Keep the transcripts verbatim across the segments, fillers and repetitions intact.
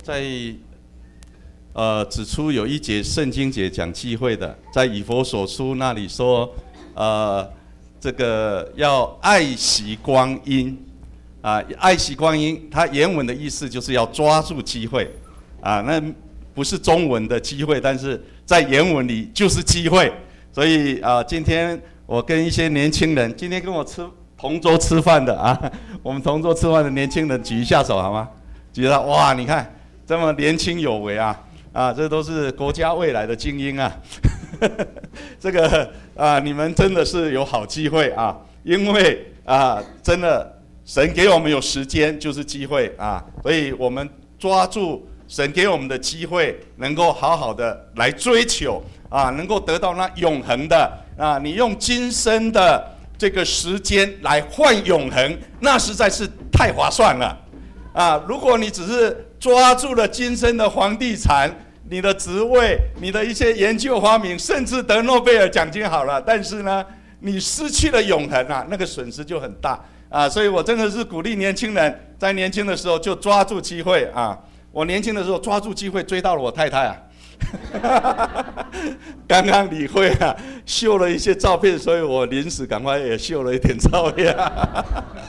在呃指出有一节圣经节讲忌讳的，在以弗所书那里说，呃，这个要爱惜光阴啊，爱惜光阴，它原文的意思就是要抓住机会啊，那不是中文的机会，但是在原文里就是机会，所以啊，今天我跟一些年轻人，今天跟我吃同桌吃饭的啊，我们同桌吃饭的年轻人举一下手好吗？举到哇，你看这么年轻有为啊！啊，这都是国家未来的精英啊！这个啊，你们真的是有好机会啊！因为啊，真的神给我们有时间就是机会啊，所以我们抓住神给我们的机会，能够好好的来追求啊，能够得到那永恒的啊，你用今生的这个时间来换永恒，那实在是太划算了啊！如果你只是抓住了今生的房地产，你的职位，你的一些研究发明，甚至得诺贝尔奖金好了，但是呢，你失去了永恒啊，那个损失就很大啊！所以我真的是鼓励年轻人，在年轻的时候就抓住机会啊！我年轻的时候抓住机会追到了我太太啊，刚刚理会啊，秀了一些照片，所以我临时赶快也秀了一点照片啊。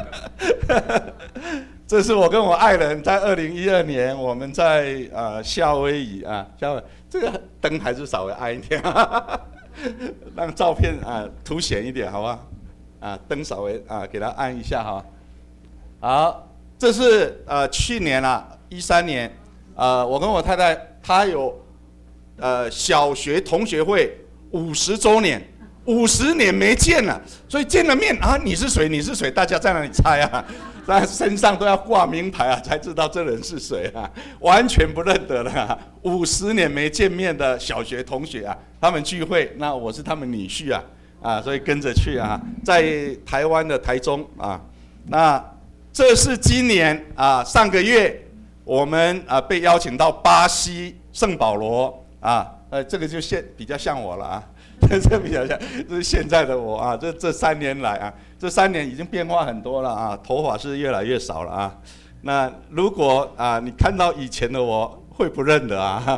这是我跟我爱人在二零一二年，我们在呃夏威夷啊，夏威夷这个灯还是稍微暗一点，让照片啊凸显一点，好吧？啊，灯稍微啊给它按一下哈。好，这是呃去年啊一三年，呃我跟我太太，她有呃小学同学会五十周年。五十年没见了，所以见了面啊，你是谁？你是谁？大家在那里猜啊，在身上都要挂名牌啊，才知道这人是谁啊，完全不认得了啊。五十年没见面的小学同学啊，他们聚会，那我是他们女婿啊，啊，所以跟着去啊，在台湾的台中啊，那这是今年啊，上个月我们啊被邀请到巴西圣保罗啊，呃，这个就现比较像我了啊。这比较像，这是现在的我啊，这这三年来啊，这三年已经变化很多了啊，头发是越来越少了啊。那如果啊，你看到以前的我，会不认得啊？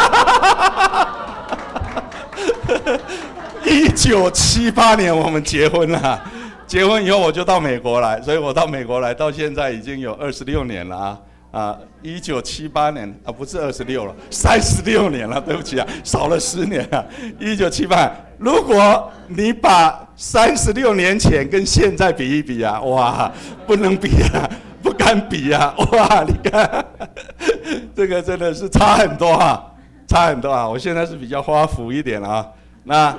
一九七八年我们结婚了，结婚以后我就到美国来，所以我到美国来到现在已经有二十六年了啊。啊，一九七八年啊，不是二十六了，三十六年了，对不起啊，少了十年啊。一九七八，如果你把三十六年前跟现在比一比啊，哇，不能比啊，不敢比啊，哇，你看，这个真的是差很多啊，差很多啊。我现在是比较花福一点啊，那，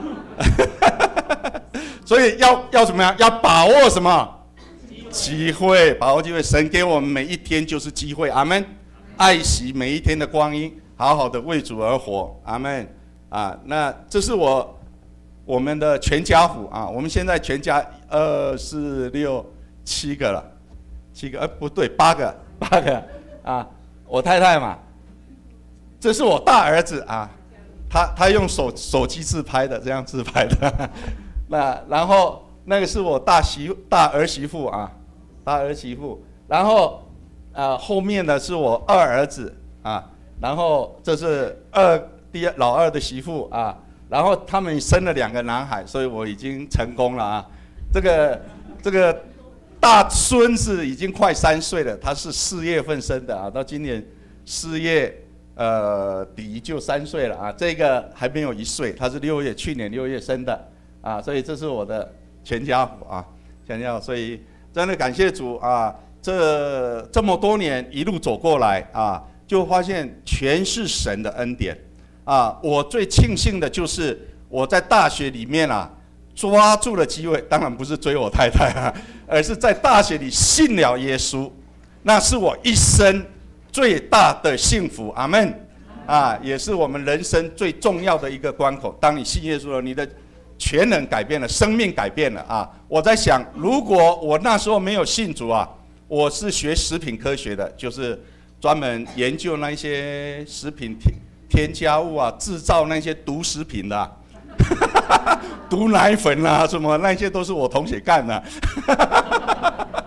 所以要要怎么样？要把握什么？机会，把握机会，神给我们每一天就是机会，阿们。爱惜每一天的光阴，好好的为主而活，阿们。啊，那这是我我们的全家福啊，我们现在全家二四六七个了，七个，呃，不对，八个，八个啊，我太太嘛，这是我大儿子啊，他他用手手机自拍的，这样自拍的，那然后那个是我大媳大儿媳妇啊。大儿媳妇，然后，呃，后面的是我二儿子啊，然后这是二第二老二的媳妇啊，然后他们生了两个男孩，所以我已经成功了啊。这个这个大孙子已经快三岁了，他是四月份生的啊，到今年四月呃底就三岁了啊。这个还没有一岁，他是六月去年六月生的啊，所以这是我的全家福啊，全家福，所以。真的感谢主啊！这这么多年一路走过来啊，就发现全是神的恩典啊！我最庆幸的就是我在大学里面啊，抓住了机会，当然不是追我太太啊，而是在大学里信了耶稣，那是我一生最大的幸福，阿们！啊，也是我们人生最重要的一个关口。当你信耶稣了，你的全人改变了，生命改变了啊！我在想，如果我那时候没有信主啊，我是学食品科学的，就是专门研究那些食品添添加物啊，制造那些毒食品的、啊，毒奶粉啊什么那些都是我同学干的。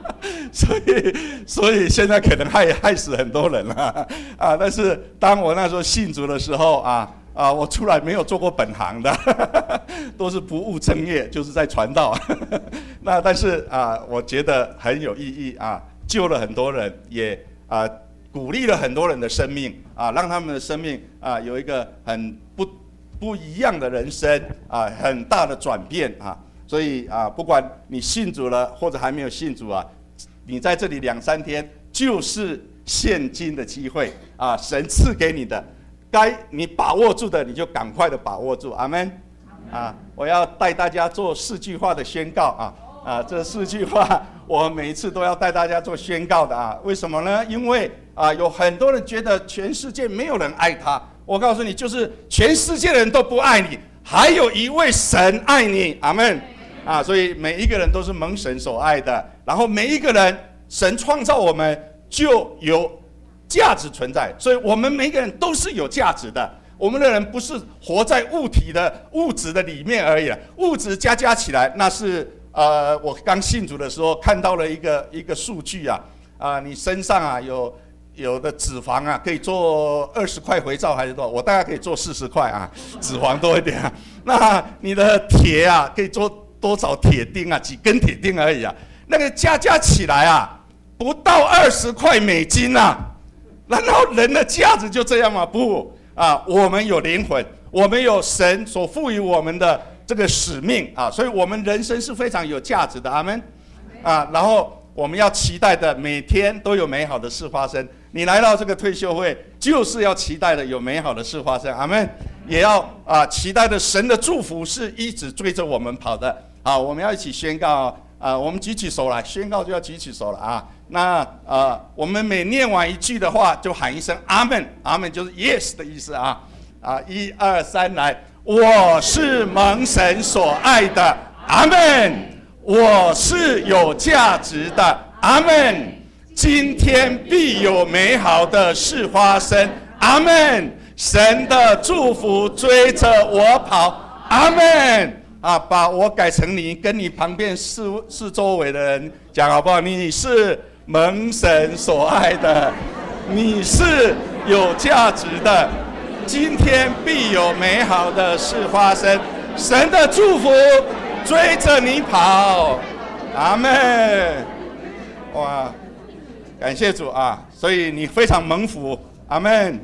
所以所以现在可能害害死很多人了啊！但是当我那时候信主的时候啊啊，我出来没有做过本行的，都是不务正业，就是在传道。那但是啊，我觉得很有意义啊，救了很多人，也啊鼓励了很多人的生命啊，让他们的生命啊有一个很不不一样的人生啊，很大的转变啊。所以啊，不管你信主了或者还没有信主啊，你在这里两三天就是现今的机会啊，神赐给你的，该你把握住的，你就赶快的把握住。阿们。啊，我要带大家做四句话的宣告啊啊，这四句话我每一次都要带大家做宣告的啊。为什么呢？因为啊，有很多人觉得全世界没有人爱他，我告诉你，就是全世界的人都不爱你，还有一位神爱你。阿们。啊，所以每一个人都是蒙神所爱的，然后每一个人神创造我们就有价值存在，所以我们每一个人都是有价值的。我们的人不是活在物体的物质的里面而已，物质加加起来，那是呃，我刚信主的时候看到了一个一个数据啊，啊、呃，你身上啊有有的脂肪啊可以做二十块肥皂还是多少？我大概可以做四十块啊，脂肪多一点啊。那你的铁啊可以做多少铁钉啊？几根铁钉而已啊，那个加加起来啊，不到二十块美金啊。难道人的价值就这样吗？不啊，我们有灵魂，我们有神所赋予我们的这个使命啊，所以我们人生是非常有价值的。阿们啊，然后我们要期待的每天都有美好的事发生。你来到这个退休会，就是要期待的有美好的事发生。阿们，也要啊期待的神的祝福是一直追着我们跑的。啊，我们要一起宣告啊！我们举起手来，宣告就要举起手了啊！那呃，我们每念完一句的话，就喊一声阿们，阿们就是 yes 的意思啊！啊，一二三，来，我是蒙神所爱的，阿们！我是有价值的，阿们！今天必有美好的事发生，阿们！神的祝福追着我跑，阿们！啊，把我改成你，跟你旁边四四周围的人讲好不好？你是蒙神所爱的，你是有价值的，今天必有美好的事发生，神的祝福追着你跑，阿们！哇，感谢主啊！所以你非常蒙福，阿们！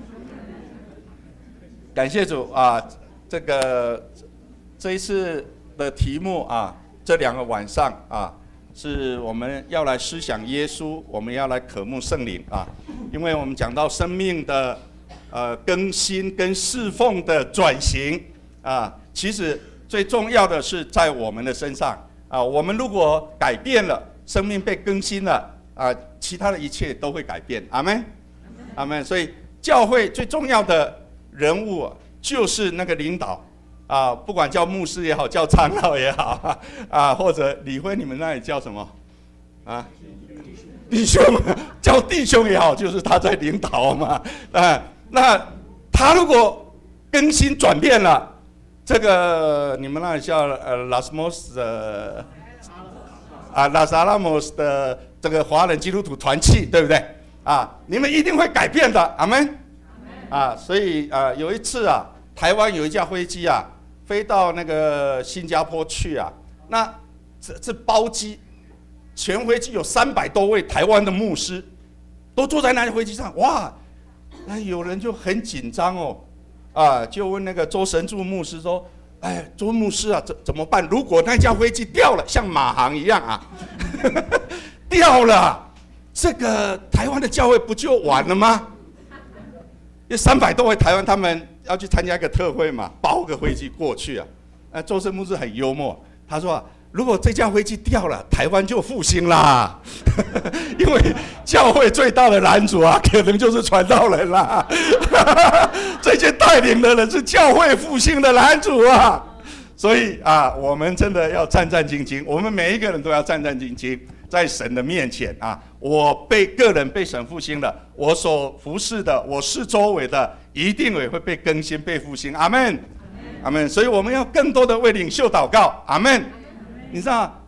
感谢主啊！这个。这一次的题目啊，这两个晚上啊，是我们要来思想耶稣，我们要来渴慕圣灵啊，因为我们讲到生命的呃更新跟侍奉的转型啊，其实最重要的是在我们的身上啊，我们如果改变了，生命被更新了啊，其他的一切都会改变。阿们，阿们。所以教会最重要的人物就是那个领导。啊，不管叫牧师也好，叫长老也好，啊，或者李辉，你们那里叫什么？啊，弟兄，叫弟兄也好，就是他在领导嘛。啊，那他如果更新转变了，这个你们那里叫呃拉斯莫斯的啊拉萨拉莫斯的这个华人基督徒团契，对不对？啊，你们一定会改变的，阿们。啊，所以啊，有一次啊，台湾有一架飞机啊。飞到那个新加坡去啊，那这这包机，全飞机有三百多位台湾的牧师，都坐在那架飞机上，哇，那有人就很紧张哦，啊，就问那个周神柱牧师说，哎，周牧师啊，怎怎么办？如果那架飞机掉了，像马航一样啊，掉了，这个台湾的教会不就完了吗？有三百多位台湾他们。要去参加一个特会嘛，包个飞机过去啊。那周生牧师很幽默，他说、啊：“如果这架飞机掉了，台湾就复兴啦。因为教会最大的拦阻啊，可能就是传道人啦。这些带领的人是教会复兴的拦阻啊。所以啊，我们真的要战战兢兢，我们每一个人都要战战兢兢，在神的面前啊，我被个人被神复兴了，我所服侍的，我是周围的。”一定也会被更新、被复兴，阿们，阿们。所以我们要更多的为领袖祷告，阿们。你知道，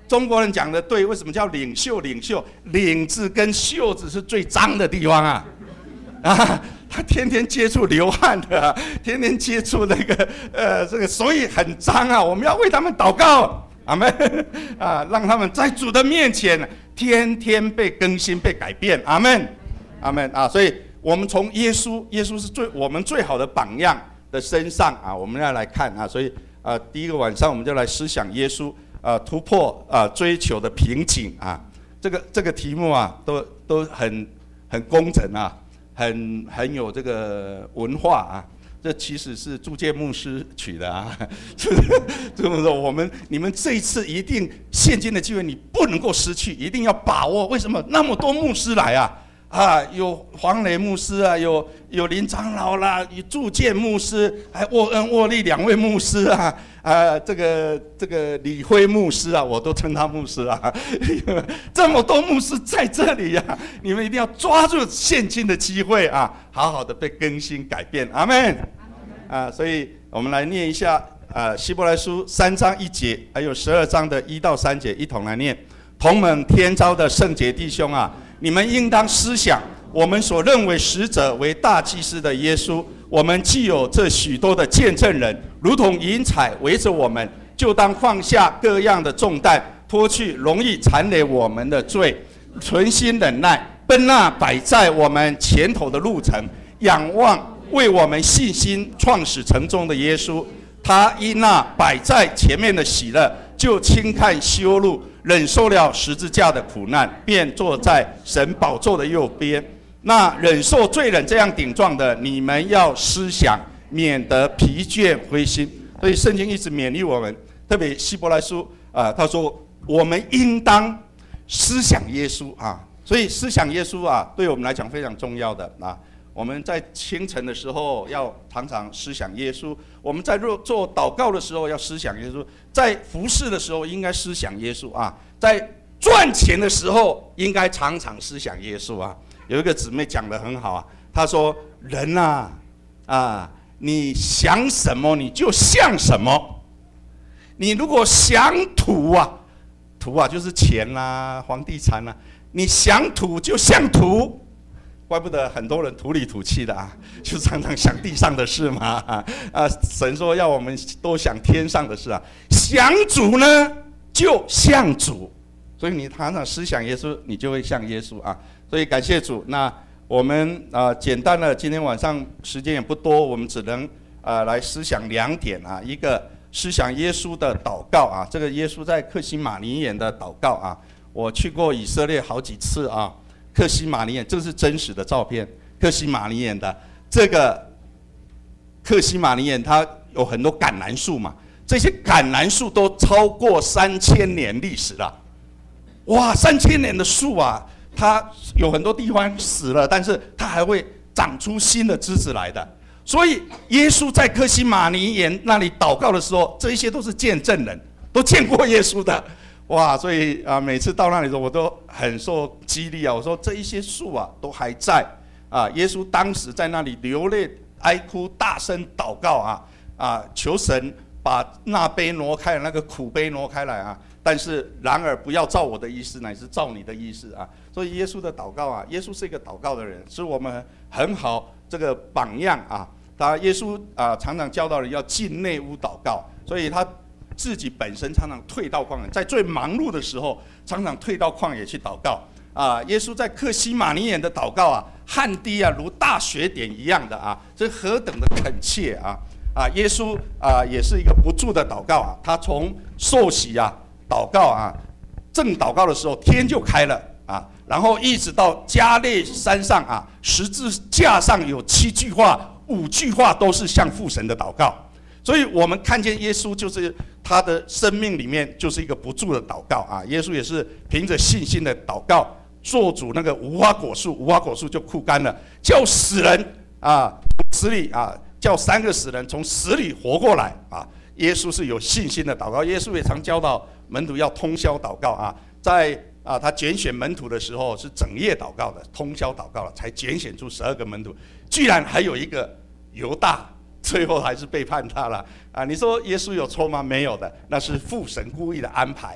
中国人讲的对，为什么叫领袖？领袖领子跟袖子是最脏的地方啊，啊，他天天接触流汗的、啊，天天接触那个呃这个，所以很脏啊。我们要为他们祷告，阿们啊，让他们在主的面前天天被更新、被改变，阿们，阿们啊。所以我们从耶稣，耶稣是最我们最好的榜样的身上啊，我们要来看啊。所以啊，第一个晚上我们就来思想耶稣。啊，突破啊，追求的瓶颈啊，这个这个题目啊，都都很很工整啊，很很有这个文化啊。这其实是祝介牧师取的啊，这么说，我们你们这一次一定现今的机会，你不能够失去，一定要把握。为什么那么多牧师来啊？啊，有黄磊牧师啊，有有林长老啦，有祝介牧师，还沃恩、沃利两位牧师啊，啊，这个这个李辉牧师啊，我都称他牧师啊，这么多牧师在这里呀、啊，你们一定要抓住现今的机会啊，好好的被更新改变，阿们。啊，所以我们来念一下啊，希伯来书三章一节，还有十二章的一到三节，一同来念。同门天召的圣洁弟兄啊，你们应当思想，我们所认为使者为大祭司的耶稣，我们既有这许多的见证人，如同云彩围着我们，就当放下各样的重担，脱去容易缠累我们的罪，存心忍耐，奔那摆在我们前头的路程，仰望为我们信心创始成终的耶稣。他因那摆在前面的喜乐，就轻看羞辱，忍受了十字架的苦难，便坐在神宝座的右边。那忍受罪人这样顶撞的，你们要思想，免得疲倦灰心。所以圣经一直勉励我们，特别希伯来书啊、呃，他说我们应当思想耶稣啊，所以思想耶稣啊，对我们来讲非常重要的啊。我们在清晨的时候要常常思想耶稣，我们在做祷告的时候要思想耶稣，在服事的时候应该思想耶稣啊，在赚钱的时候应该常常思想耶稣啊。有一个姊妹讲得很好啊，她说人啊啊，你想什么你就像什么，你如果想土啊，土啊就是钱啦、啊、房地产啦、啊，你想土就像土。怪不得很多人土里土气的啊，就常常想地上的事嘛啊！啊，神说要我们多想天上的事啊。想主呢，就像主，所以你常常思想耶稣，你就会像耶稣啊。所以感谢主。那我们啊、呃，简单的今天晚上时间也不多，我们只能啊、呃、来思想两点啊。一个思想耶稣的祷告啊，这个耶稣在客西马尼园的祷告啊，我去过以色列好几次啊。客西马尼园，这是真实的照片。客西马尼园的这个客西马尼园，它有很多橄榄树嘛，这些橄榄树都超过三千年历史了。哇，三千年的树啊，它有很多地方死了，但是它还会长出新的枝子来的。所以耶稣在客西马尼园那里祷告的时候，这一些都是见证人，都见过耶稣的。哇，所以啊，每次到那里的时候，我都很受激励啊。我说这一些树啊，都还在啊。耶稣当时在那里流泪哀哭，大声祷告啊啊，求神把那杯挪开，那个苦杯挪开来啊。但是然而不要照我的意思，乃是照你的意思啊。所以耶稣的祷告啊，耶稣是一个祷告的人，是我们很好这个榜样啊。他耶稣啊，常常教导人要进内屋祷告，所以他自己本身常常退到旷野，在最忙碌的时候，常常退到旷野去祷告啊。耶稣在客西马尼园的祷告啊，汗滴啊如大雪点一样的啊，这何等的恳切啊啊！耶稣啊也是一个不住的祷告啊，他从受洗啊祷告啊，正祷告的时候天就开了啊，然后一直到加略山上啊，十字架上有七句话，五句话都是向父神的祷告。所以我们看见耶稣就是他的生命里面就是一个不住的祷告啊。耶稣也是凭着信心的祷告，做主那个无花果树，无花果树就枯干了，叫死人啊死里啊，叫三个死人从死里活过来啊。耶稣是有信心的祷告，耶稣也常教导门徒要通宵祷告啊。在啊他拣选门徒的时候是整夜祷告的，通宵祷告了，才拣选出十二个门徒，居然还有一个犹大。最后还是背叛他了啊！你说耶稣有错吗？没有的，那是父神故意的安排啊。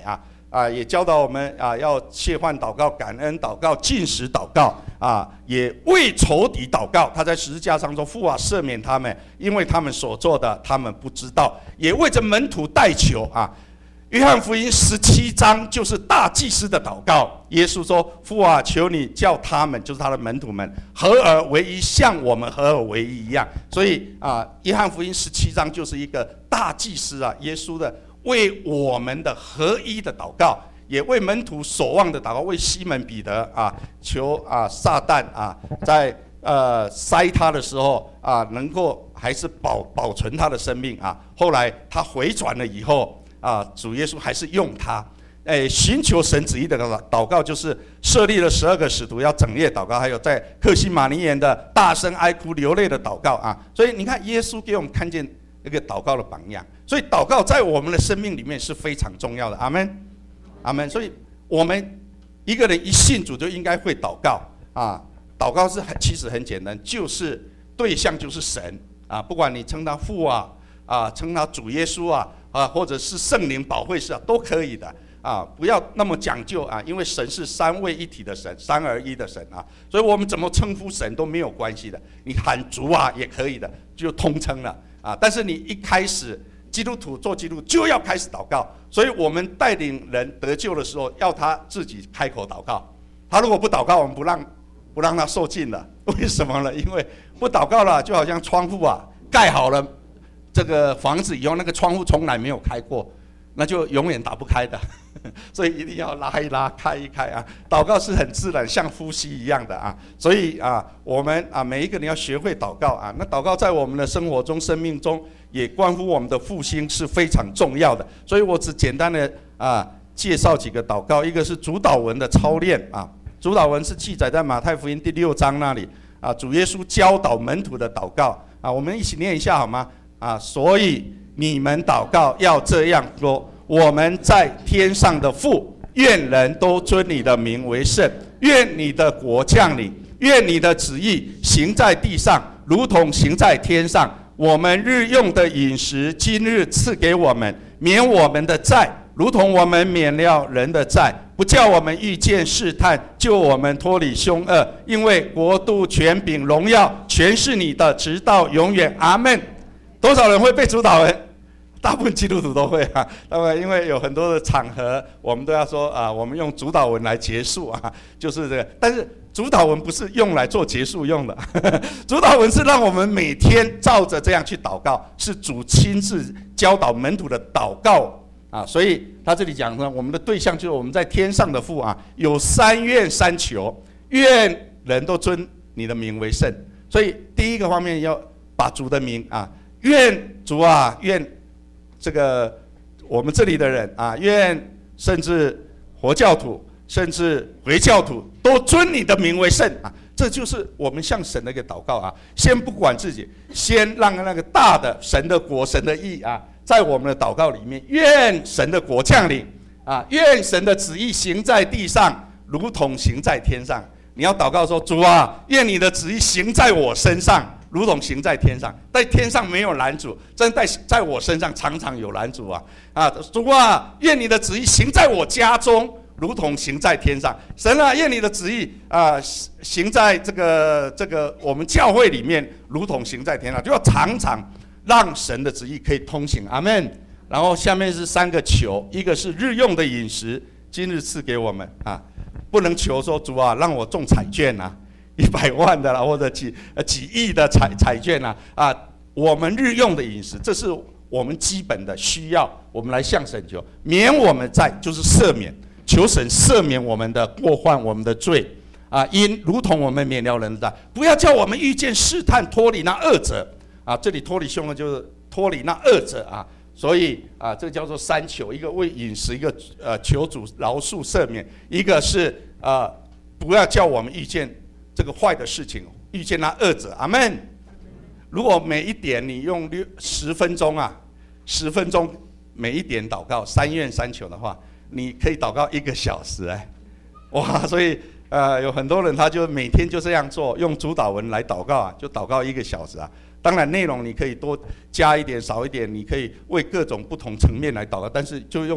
啊，也教导我们啊，要切换祷告、感恩祷告、禁食祷告啊，也为仇敌祷告。他在十字架上说：“父啊，赦免他们，因为他们所做的，他们不知道。”也为着门徒代求啊。约翰福音十七章就是大祭司的祷告。耶稣说：“父啊，求你叫他们，就是他的门徒们，合而为一，像我们合而为一一样。”所以啊，约翰福音十七章就是一个大祭司啊，耶稣的为我们的合一的祷告，也为门徒所望的祷告，为西门彼得啊，求啊撒旦啊在呃塞他的时候啊，能够还是保保存他的生命啊。后来他回转了以后。啊，主耶稣还是用他，哎，寻求神旨意的祷告，就是设立了十二个使徒要整夜祷告，还有在客西马尼园的大声哀哭流泪的祷告啊。所以你看，耶稣给我们看见一个祷告的榜样。所以祷告在我们的生命里面是非常重要的。阿们，阿们。所以我们一个人一信主就应该会祷告啊。祷告是很其实很简单，就是对象就是神啊，不管你称他父啊啊，称他主耶稣啊。啊，或者是圣灵保惠师啊，都可以的啊，不要那么讲究啊，因为神是三位一体的神，三而一的神啊，所以我们怎么称呼神都没有关系的，你喊主啊也可以的，就通称了啊。但是你一开始基督徒做基督徒就要开始祷告，所以我们带领人得救的时候，要他自己开口祷告。他如果不祷告，我们不让不让他受尽了，为什么呢？因为不祷告了，就好像窗户啊盖好了。这个房子以后，那个窗户从来没有开过，那就永远打不开的，所以一定要拉一拉、开一开啊。祷告是很自然，像呼吸一样的啊。所以啊，我们啊每一个人要学会祷告啊。那祷告在我们的生活中、生命中，也关乎我们的复兴，是非常重要的。所以我只简单的啊介绍几个祷告，一个是主祷文的操练啊。主祷文是记载在马太福音第六章那里啊，主耶稣教导门徒的祷告啊，我们一起念一下好吗？啊，所以你们祷告要这样说：我们在天上的父，愿人都尊你的名为圣，愿你的国降临，愿你的旨意行在地上，如同行在天上。我们日用的饮食，今日赐给我们，免我们的债，如同我们免了人的债，不叫我们遇见试探，救我们脱离凶恶。因为国度、权柄、荣耀，全是你的，直到永远。阿们。多少人会背主祷文？大部分基督徒都会啊。那么，因为有很多的场合，我们都要说啊，我们用主祷文来结束啊，就是这个。但是主祷文不是用来做结束用的，主祷文是让我们每天照着这样去祷告，是主亲自教导门徒的祷告啊。所以他这里讲呢，我们的对象就是我们在天上的父啊，有三愿三求，愿人都尊你的名为圣。所以第一个方面要把主的名啊。愿主啊，愿这个我们这里的人啊，愿甚至佛教徒，甚至回教徒都尊你的名为圣啊！这就是我们向神的一个祷告啊。先不管自己，先让那个大的神的国、神的义啊，在我们的祷告里面，愿神的国降临啊，愿神的旨意行在地上，如同行在天上。你要祷告说：主啊，愿你的旨意行在我身上。如同行在天上，在天上没有拦阻，真在在我身上常常有拦阻啊！啊，主啊，愿你的旨意行在我家中，如同行在天上。神啊，愿你的旨意啊行在这个这个我们教会里面，如同行在天上，就要常常让神的旨意可以通行。阿们。然后下面是三个求，一个是日用的饮食，今日赐给我们啊，不能求说主啊，让我中彩券啊。一百万的啦，或者几呃几亿的彩彩券啊啊！我们日用的饮食，这是我们基本的需要，我们来向神求，免我们债，就是赦免，求神赦免我们的过犯，我们的罪啊，因如同我们免了人的债，不要叫我们遇见试探，脱离那恶者啊！这里脱离凶恶就是脱离那恶者啊，所以啊，这叫做三求，一个为饮食，一个呃求主饶恕赦免，一个是呃不要叫我们遇见这个坏的事情，遇见那恶者。阿们。如果每一点你用六十分钟啊，十分钟每一点祷告，三愿三求的话，你可以祷告一个小时哎，哇！所以呃，有很多人他就每天就这样做，用主祷文来祷告啊，就祷告一个小时啊。当然内容你可以多加一点、少一点，你可以为各种不同层面来祷告，但是就用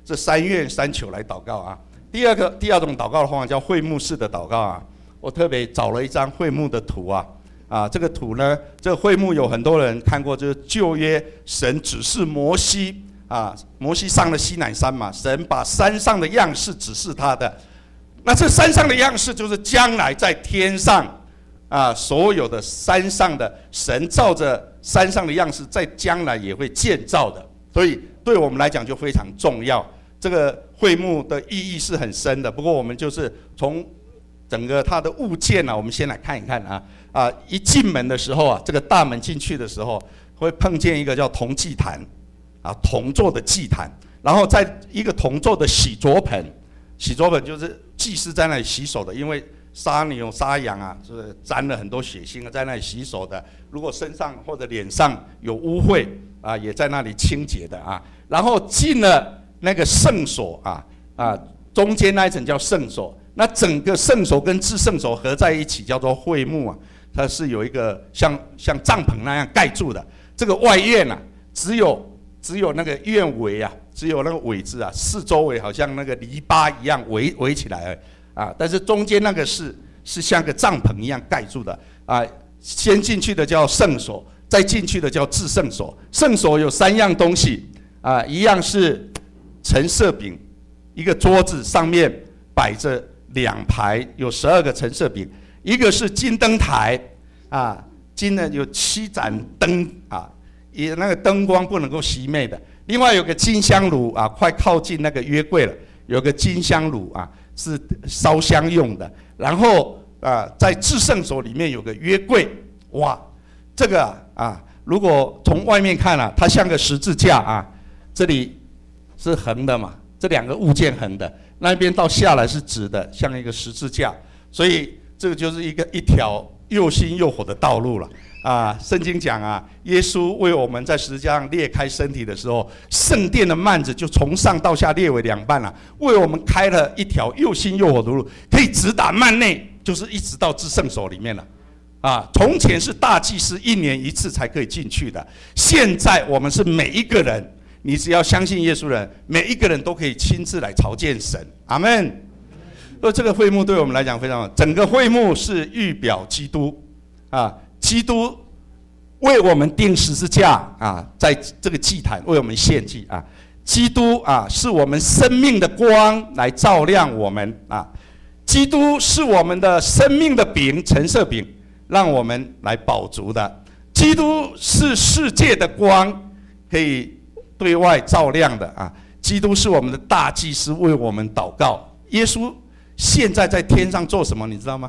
这三愿三求来祷告啊。第二个第二种祷告的方法叫会幕式的祷告啊。我特别找了一张会幕的图啊。啊，这个图呢，这个会幕有很多人看过，就是旧约神指示摩西啊，摩西上了西乃山嘛，神把山上的样式指示他的。那这山上的样式就是将来在天上啊，所有的山上的神照着山上的样式，在将来也会建造的，所以对我们来讲就非常重要。这个会幕的意义是很深的，不过我们就是从整个它的物件啊，我们先来看一看啊。啊，一进门的时候啊，这个大门进去的时候，会碰见一个叫铜祭坛，啊，铜做的祭坛，然后在一个铜做的洗濯盆，洗濯盆就是祭司在那里洗手的，因为杀牛杀羊啊，就是沾了很多血腥啊，在那里洗手的。如果身上或者脸上有污秽啊，也在那里清洁的啊。然后进了那个圣所啊啊，中间那一层叫圣所，那整个圣所跟至圣所合在一起叫做会幕啊。它是有一个像像帐篷那样盖住的，这个外院啊，只有只有那个院围啊，只有那个围字啊，四周围好像那个篱笆一样围围起来啊，但是中间那个是是像个帐篷一样盖住的啊。先进去的叫圣所，再进去的叫至圣所。圣所有三样东西啊，一样是陈设饼，一个桌子上面摆着两排有十二个陈设饼。一个是金灯台，啊，金呢有七盏灯啊，也那个灯光不能够熄灭的。另外有个金香炉啊，快靠近那个约柜了，有个金香炉啊，是烧香用的。然后啊，在至圣所里面有个约柜，哇，这个啊，如果从外面看啊，它像个十字架啊，这里是横的嘛，这两个物件横的，那边到下来是直的，像一个十字架，所以。这个就是一个一条又新又火的道路了啊！圣经讲啊，耶稣为我们在十字架上裂开身体的时候，圣殿的幔子就从上到下裂为两半了，为我们开了一条又新又火的路，可以直达幔内，就是一直到至圣所里面了。啊，从前是大祭司一年一次才可以进去的，现在我们是每一个人，你只要相信耶稣的人，每一个人都可以亲自来朝见神。阿们。所以这个会幕对我们来讲非常好，整个会幕是预表基督啊，基督为我们钉十字架啊，在这个祭坛为我们献祭啊，基督啊是我们生命的光来照亮我们啊，基督是我们的生命的饼，陈设饼，让我们来饱足的。基督是世界的光，可以对外照亮的啊。基督是我们的大祭司，为我们祷告。耶稣现在在天上做什么？你知道吗？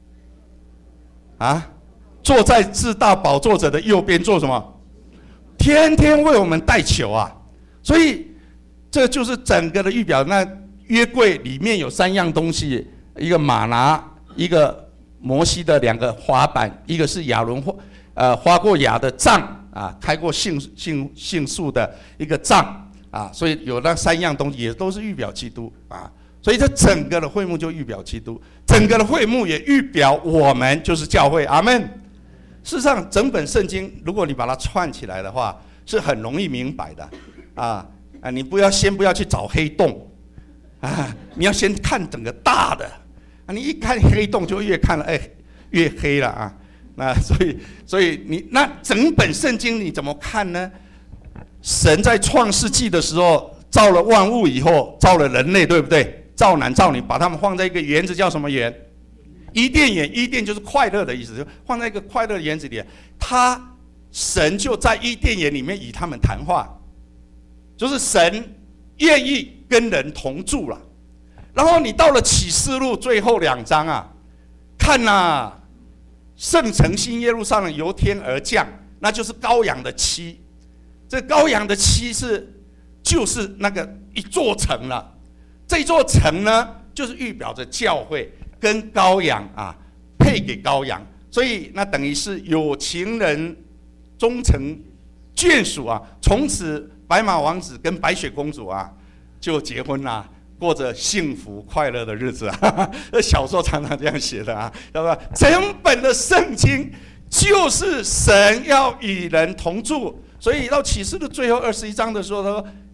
啊，坐在至大宝座者的右边做什么？天天为我们代求啊！所以这就是整个的预表。那约柜里面有三样东西：一个玛拿，一个摩西的两个滑板，一个是亚伦呃花过芽的杖啊，开过杏杏杏树的一个杖啊。所以有那三样东西，也都是预表基督啊。所以这整个的会幕就预表基督，整个的会幕也预表我们就是教会。阿们。事实上，整本圣经如果你把它串起来的话，是很容易明白的啊啊！你不要先不要去找黑洞啊，你要先看整个大的啊。你一看黑洞，就越看了哎越黑了啊。那所以所以你那整本圣经你怎么看呢？神在创世纪的时候造了万物以后，造了人类，对不对？造男造女，把他们放在一个园子，叫什么园？伊甸园。伊甸就是快乐的意思，就放在一个快乐的园子里。他神就在伊甸园里面与他们谈话，就是神愿意跟人同住了。然后你到了启示录最后两章啊，看呐、啊，圣城新耶路撒冷由天而降，那就是羔羊的妻。这羔羊的妻是就是那个一座城了。这座城呢，就是预表着教会跟羔羊啊配给羔羊，所以那等于是有情人终成眷属啊。从此白马王子跟白雪公主啊就结婚啦，过着幸福快乐的日子啊。这小说常常这样写的啊，对吧？整本的圣经就是神要与人同住，所以到启示录最后二十一章的时候，他说。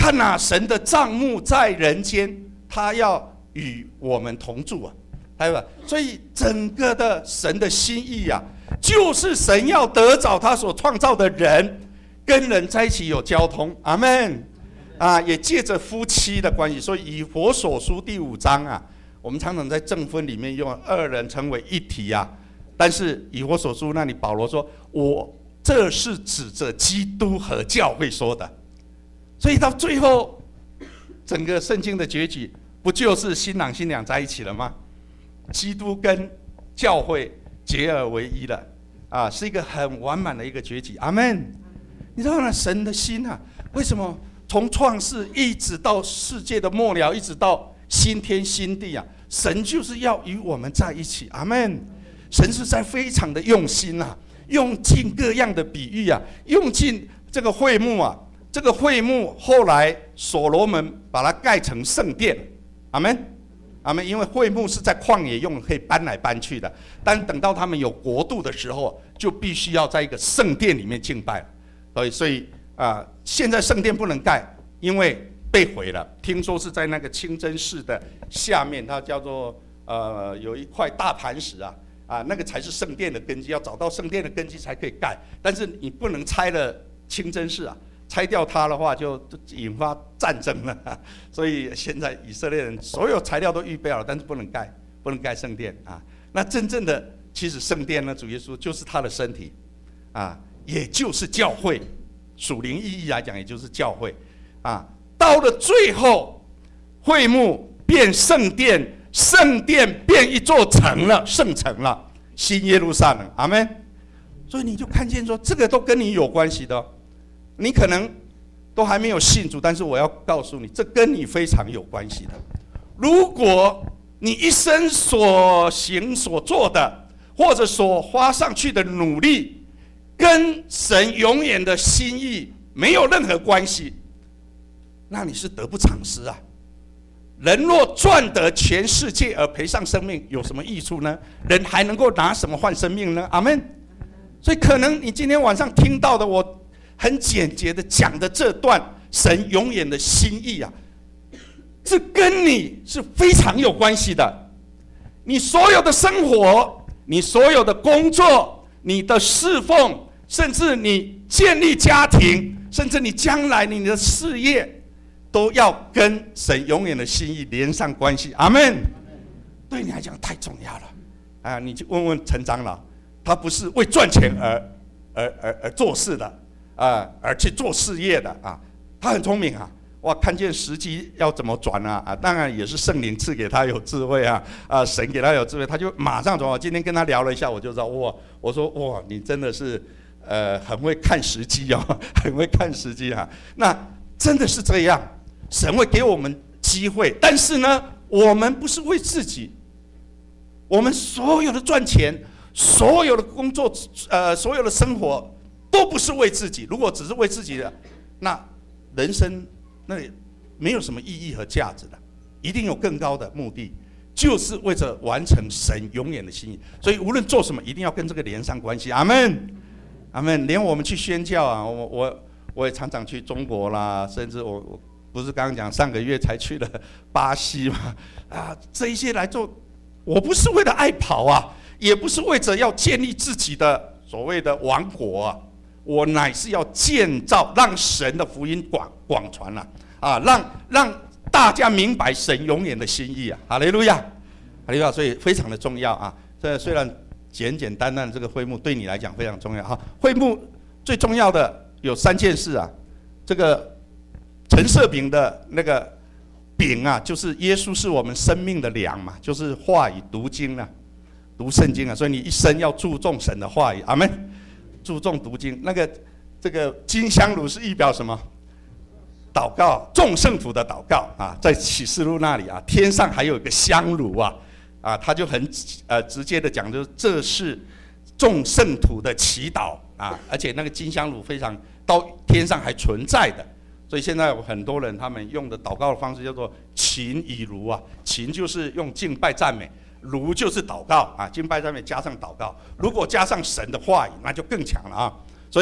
看哪、啊，神的帐幕在人间，他要与我们同住啊，对吧？所以整个的神的心意啊，就是神要得着他所创造的人，跟人在一起有交通，阿们啊，也借着夫妻的关系。所以以弗所书第五章啊，我们常常在正婚里面用二人成为一体啊，但是以弗所书那里保罗说，我这是指着基督和教会说的。所以到最后，整个圣经的结局不就是新郎新娘在一起了吗？基督跟教会结而为一了啊，是一个很完满的一个结局。阿们。你知道吗？神的心啊，为什么从创世一直到世界的末了，一直到新天新地啊，神就是要与我们在一起。阿们。神是在非常的用心啊，用尽各样的比喻啊，用尽这个会幕啊。这个会幕后来所罗门把它盖成圣殿，阿们，阿们。因为会幕是在旷野用，可以搬来搬去的。但等到他们有国度的时候，就必须要在一个圣殿里面敬拜。所以，所以啊、呃，现在圣殿不能盖，因为被毁了。听说是在那个清真寺的下面，它叫做呃有一块大磐石啊，啊那个才是圣殿的根基，要找到圣殿的根基才可以盖。但是你不能拆了清真寺啊。拆掉它的话，就引发战争了。所以现在以色列人所有材料都预备好了，但是不能盖，不能盖圣殿啊。那真正的其实圣殿呢，主耶稣就是他的身体啊，也就是教会。属灵意义来讲，也就是教会啊。到了最后，会幕变圣殿，圣殿变一座城了，圣城了，新耶路撒冷。阿们。所以你就看见说，这个都跟你有关系的、哦。你可能都还没有信主，但是我要告诉你，这跟你非常有关系的。如果你一生所行所做的，或者所花上去的努力，跟神永远的心意没有任何关系，那你是得不偿失啊！人若赚得全世界而赔上生命，有什么益处呢？人还能够拿什么换生命呢？阿们。所以可能你今天晚上听到的我很简洁的讲的这段神永远的心意啊，这跟你是非常有关系的。你所有的生活，你所有的工作，你的侍奉，甚至你建立家庭，甚至你将来你的事业，都要跟神永远的心意连上关系。阿们。对你来讲太重要了啊！你去问问陈长老，他不是为赚钱而而而而做事的。啊，而去做事业的啊，他很聪明啊，哇，看见时机要怎么转啊啊，当然也是圣灵赐给他有智慧啊啊，神给他有智慧，他就马上转。我今天跟他聊了一下，我就知道哇，我说哇，你真的是呃很会看时机哦，很会看时机啊。那真的是这样，神会给我们机会，但是呢，我们不是为自己，我们所有的赚钱，所有的工作，呃，所有的生活。都不是为自己，如果只是为自己的，那人生那没有什么意义和价值的，一定有更高的目的，就是为着完成神永远的心意。所以无论做什么，一定要跟这个连上关系。阿们，阿们。连我们去宣教啊，我我我也常常去中国啦，甚至我我不是刚刚讲上个月才去了巴西嘛，啊，这一些来做，我不是为了爱跑啊，也不是为着要建立自己的所谓的王国啊。我乃是要建造，让神的福音广广传了啊，让让大家明白神永远的心意啊！哈利路亚，哈利路亚！所以非常的重要啊。这虽然简简单单这个会幕对你来讲非常重要哈。会幕最重要的有三件事啊。这个陈设饼的那个饼啊，就是耶稣是我们生命的粮嘛，就是话语读经啊，读圣经啊。所以你一生要注重神的话语，阿们。注重读经，那个这个金香炉是预表什么？祷告，众圣徒的祷告啊，在启示录那里啊，天上还有一个香炉啊，啊，他就很呃直接的讲，就是这是众圣徒的祈祷啊，而且那个金香炉非常到天上还存在的，所以现在有很多人他们用的祷告的方式叫做勤以儒啊，勤就是用敬拜赞美。如就是祷告啊，敬拜上面加上祷告，如果加上神的话语，那就更强了啊。所以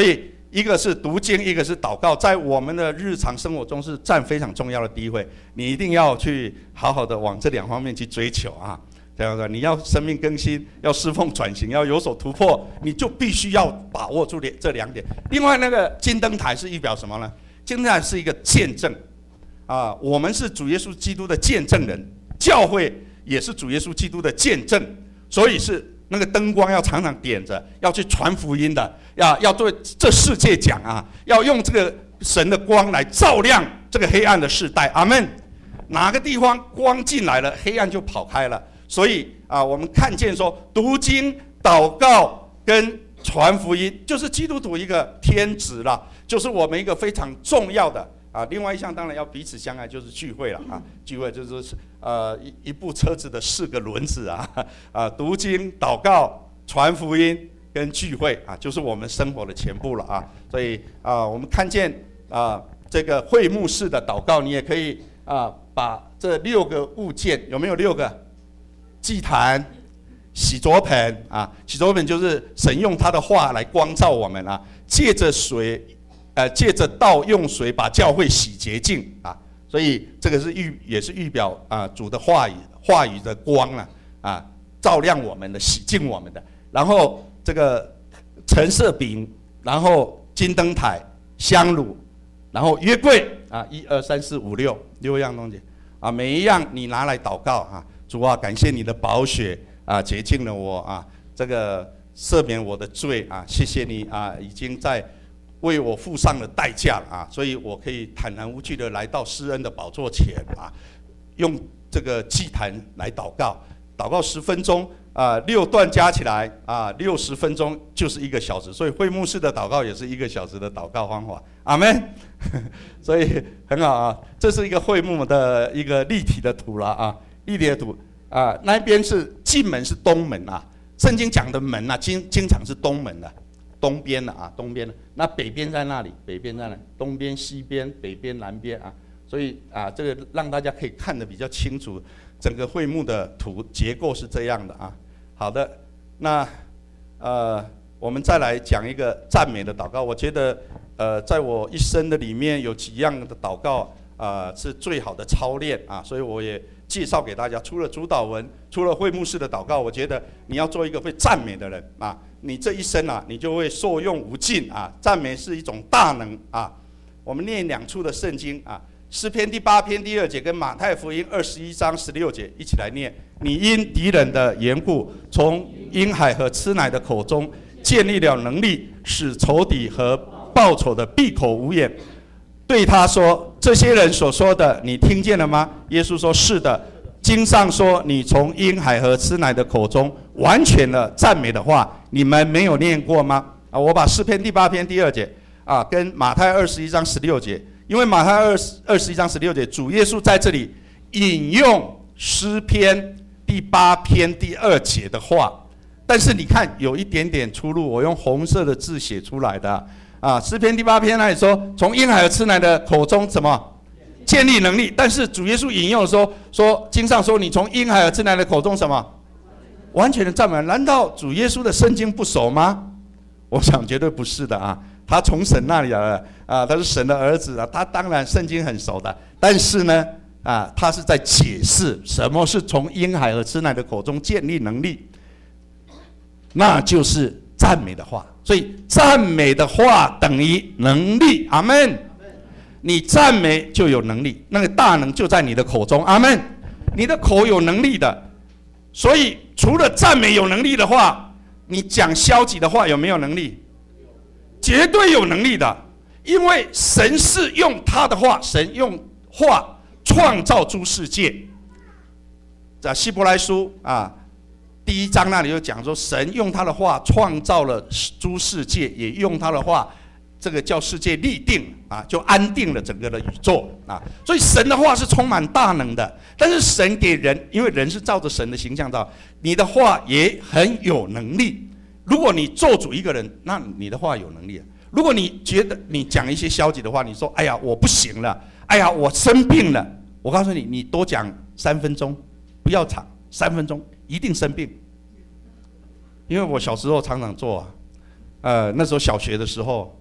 一个是读经，一个是祷告，在我们的日常生活中是占非常重要的地位。你一定要去好好的往这两方面去追求啊！这样的，你要生命更新，要侍奉转型，要有所突破，你就必须要把握住这两点。另外，那个金灯台是预表什么呢？金灯台是一个见证啊，我们是主耶稣基督的见证人，教会也是主耶稣基督的见证，所以是那个灯光要常常点着，要去传福音的，要要对这世界讲啊，要用这个神的光来照亮这个黑暗的世代。阿们。哪个地方光进来了，黑暗就跑开了。所以啊，我们看见说，读经、祷告跟传福音，就是基督徒一个天职了，就是我们一个非常重要的啊。另外一项当然要彼此相爱，就是聚会了啊。聚会就是呃一一部车子的四个轮子啊啊，读经、祷告、传福音跟聚会啊，就是我们生活的全部了啊。所以啊，我们看见啊这个会幕式的祷告，你也可以啊把这六个物件，有没有六个？祭坛、洗濯盆啊，洗濯盆就是神用他的话来光照我们啊，借着水，呃，借着道用水把教会洗洁净啊，所以这个是预也是预表啊主的话语，话语的光啊啊，照亮我们的，洗净我们的。然后这个陈设饼，然后金灯台、香炉，然后约柜啊，一二三四五六六样东西啊，每一样你拿来祷告啊。主啊，感谢你的宝血啊，洁净了我啊，这个赦免我的罪啊，谢谢你啊，已经在为我付上了代价了啊，所以我可以坦然无惧的来到施恩的宝座前啊，用这个祭坛来祷告，祷告十分钟啊，六段加起来啊，六十分钟就是一个小时，所以会幕式的祷告也是一个小时的祷告方法，阿们。所以很好啊，这是一个会幕的一个立体的图了啊。立体的图啊，那边是进门是东门啊，圣经讲的门啊，经经常是东门的、啊，东边的啊，东边的。那北边在那里？北边在哪？东边、西边、北边、南边啊。所以啊，这个让大家可以看得比较清楚，整个会幕的图结构是这样的啊。好的，那呃，我们再来讲一个赞美的祷告。我觉得呃，在我一生的里面有几样的祷告啊、呃，是最好的操练啊，所以我也介绍给大家。除了主祷文，除了会幕式的祷告，我觉得你要做一个会赞美的人啊，你这一生啊，你就会受用无尽啊。赞美是一种大能啊。我们念两处的圣经啊，诗篇第八篇第二节跟马太福音二十一章十六节一起来念。你因敌人的缘故，从婴孩和吃奶的口中建立了能力，使仇敌和报仇的闭口无言。对他说：这些人所说的，你听见了吗？耶稣说：是的。经上说，你从婴孩和吃奶的口中完全了赞美的话，你们没有念过吗？啊，我把诗篇第八篇第二节啊，跟马太二十一章十六节，因为马太二十二十一章十六节，主耶稣在这里引用诗篇第八篇第二节的话，但是你看有一点点出入，我用红色的字写出来的。啊，诗篇第八篇那里说，从婴孩和吃奶的口中怎么建立能力？但是主耶稣引用的时候说，经上说你从婴孩和吃奶的口中什么完全的赞美？难道主耶稣的圣经不熟吗？我想绝对不是的啊，他从神那里来的啊，他是神的儿子啊，他当然圣经很熟的。但是呢，啊，他是在解释什么是从婴孩和吃奶的口中建立能力，那就是赞美的话。所以赞美的话等于能力，阿们。你赞美就有能力，那个大能就在你的口中，阿们。你的口有能力的，所以除了赞美有能力的话，你讲消极的话有没有能力？绝对有能力的，因为神是用他的话，神用话创造诸世界。在希伯来书啊。第一章那里就讲说，神用他的话创造了诸世界，也用他的话，这个叫世界立定啊，就安定了整个的宇宙啊。所以神的话是充满大能的，但是神给人，因为人是照着神的形象造，你的话也很有能力。如果你做主一个人，那你的话有能力。如果你觉得你讲一些消极的话，你说哎呀我不行了，哎呀我生病了，我告诉你，你多讲三分钟，不要长，三分钟一定生病。因为我小时候常常做啊，呃，那时候小学的时候，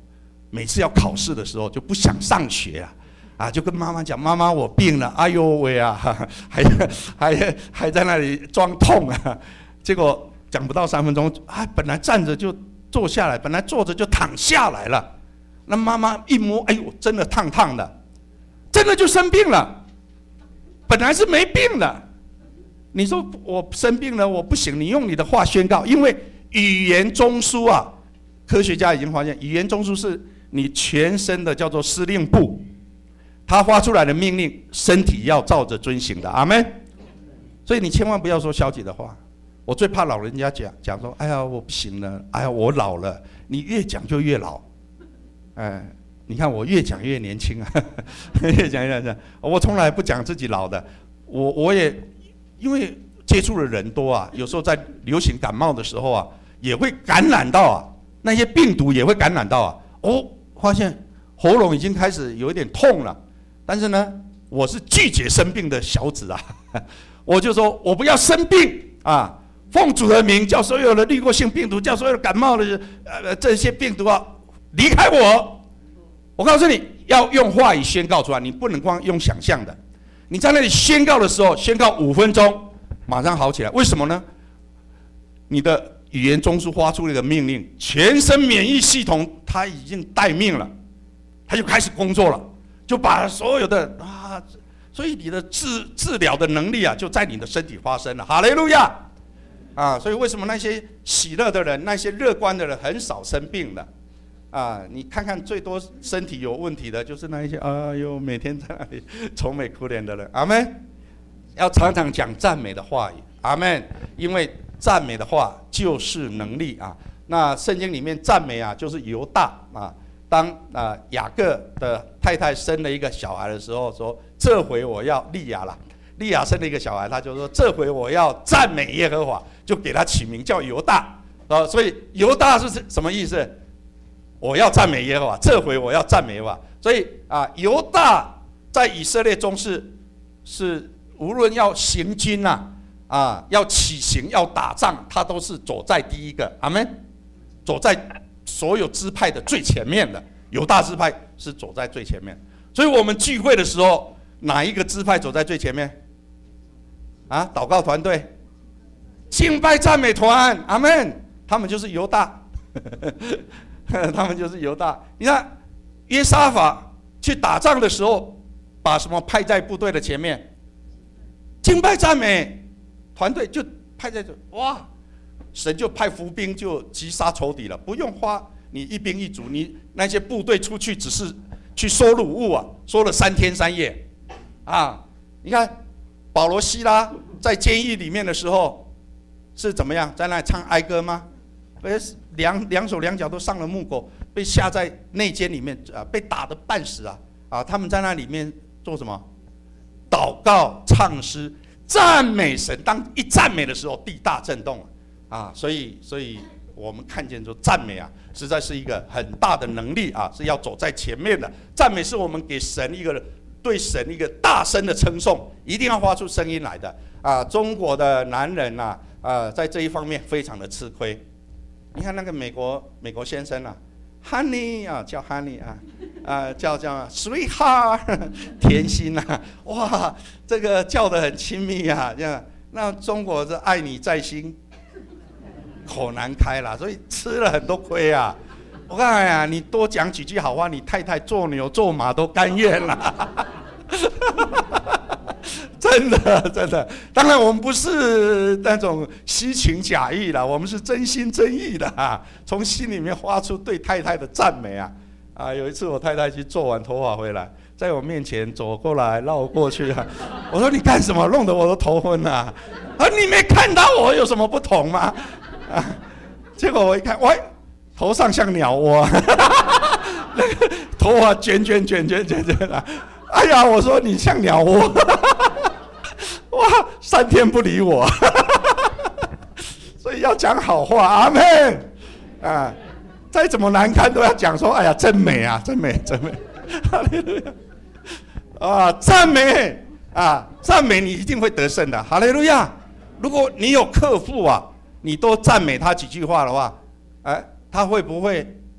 每次要考试的时候就不想上学啊，啊，就跟妈妈讲，妈妈我病了，哎呦喂啊，还还还在那里装痛啊，结果讲不到三分钟，啊，本来站着就坐下来，本来坐着就躺下来了，那妈妈一摸，哎呦，真的烫烫的，真的就生病了，本来是没病的。你说我生病了，我不行，你用你的话宣告，因为语言中枢啊，科学家已经发现，语言中枢是你全身的叫做司令部，他发出来的命令，身体要照着遵行的，阿们。所以你千万不要说消极的话。我最怕老人家讲讲说，哎呀，我不行了，哎呀，我老了。你越讲就越老，哎，你看我越讲越年轻啊，越讲越讲。我从来不讲自己老的，我我也因为接触的人多啊，有时候在流行感冒的时候啊，也会感染到啊，那些病毒也会感染到啊。哦，发现喉咙已经开始有一点痛了，但是呢，我是拒绝生病的小子啊，我就说我不要生病啊。奉主的名，叫所有的滤过性病毒，叫所有的感冒的呃这些病毒啊离开我。我告诉你，要用话语宣告出来，你不能光用想象的。你在那里宣告的时候，宣告五分钟，马上好起来。为什么呢？你的语言中枢发出了一个命令，全身免疫系统它已经待命了，它就开始工作了，就把所有的啊，所以你的治治疗的能力啊，就在你的身体发生了。哈利路亚！啊，所以为什么那些喜乐的人、那些乐观的人很少生病的？啊，你看看最多身体有问题的，就是那一些哎呦每天在那里愁眉苦脸的人。阿们，要常常讲赞美的话语。阿们，因为赞美的话就是能力啊。那圣经里面赞美啊，就是犹大啊，当啊雅各的太太生了一个小孩的时候，说这回我要利亚了。利亚生了一个小孩，他就说这回我要赞美耶和华，就给他起名叫犹大。啊，所以犹大是什么意思？我要赞美耶和华，这回我要赞美耶和华。所以啊，犹大在以色列中是是无论要行军啊啊，要起行要打仗，他都是走在第一个。阿们，走在所有支派的最前面的。犹大支派是走在最前面。所以我们聚会的时候，哪一个支派走在最前面？啊，祷告团队、敬拜赞美团，阿们，他们就是犹大，他们就是犹大。你看约沙法去打仗的时候，把什么派在部队的前面？敬拜赞美团队就派在这，哇，神就派伏兵就击杀仇敌了，不用花你一兵一卒，你那些部队出去只是去收掳物啊，收了三天三夜，啊，你看。保罗西拉在监狱里面的时候是怎么样？在那里唱哀歌吗？被两两手两脚都上了木狗，被下在内监里面啊，被打得半死啊！啊，他们在那里面做什么？祷告、唱诗、赞美神。当一赞美的时候，地大震动啊！所以，所以我们看见说，赞美啊，实在是一个很大的能力啊，是要走在前面的。赞美是我们给神一个。对神一个大声的称颂，一定要发出声音来的啊！中国的男人呐、啊，啊，在这一方面非常的吃亏。你看那个美国美国先生啊 ，Honey 啊，叫 Honey 啊，啊，叫叫 Sweetheart 甜心啊，哇，这个叫得很亲密啊，这样。那中国是爱你在心，口难开了，所以吃了很多亏啊。我看呀，你多讲几句好话，你太太做牛做马都甘愿了。真的真的，当然我们不是那种虚情假意的，我们是真心真意的啊，从心里面发出对太太的赞美啊啊！有一次我太太去做完头发回来，在我面前走过来绕过去啊，我说你干什么？弄得我都头昏了啊！啊，你没看到我有什么不同吗？啊，结果我一看，喂。头上像鸟窝，那个头发卷卷卷卷卷卷的，哎呀，我说你像鸟窝，哇，三天不理我，所以要讲好话，阿们，啊，再怎么难看都要讲说，哎呀，真美啊，真美，真美，哈利路亚，啊，赞美啊，赞美你一定会得胜的，哈利路亚。如果你有客户啊，你多赞美他几句话的话，哎。他会不会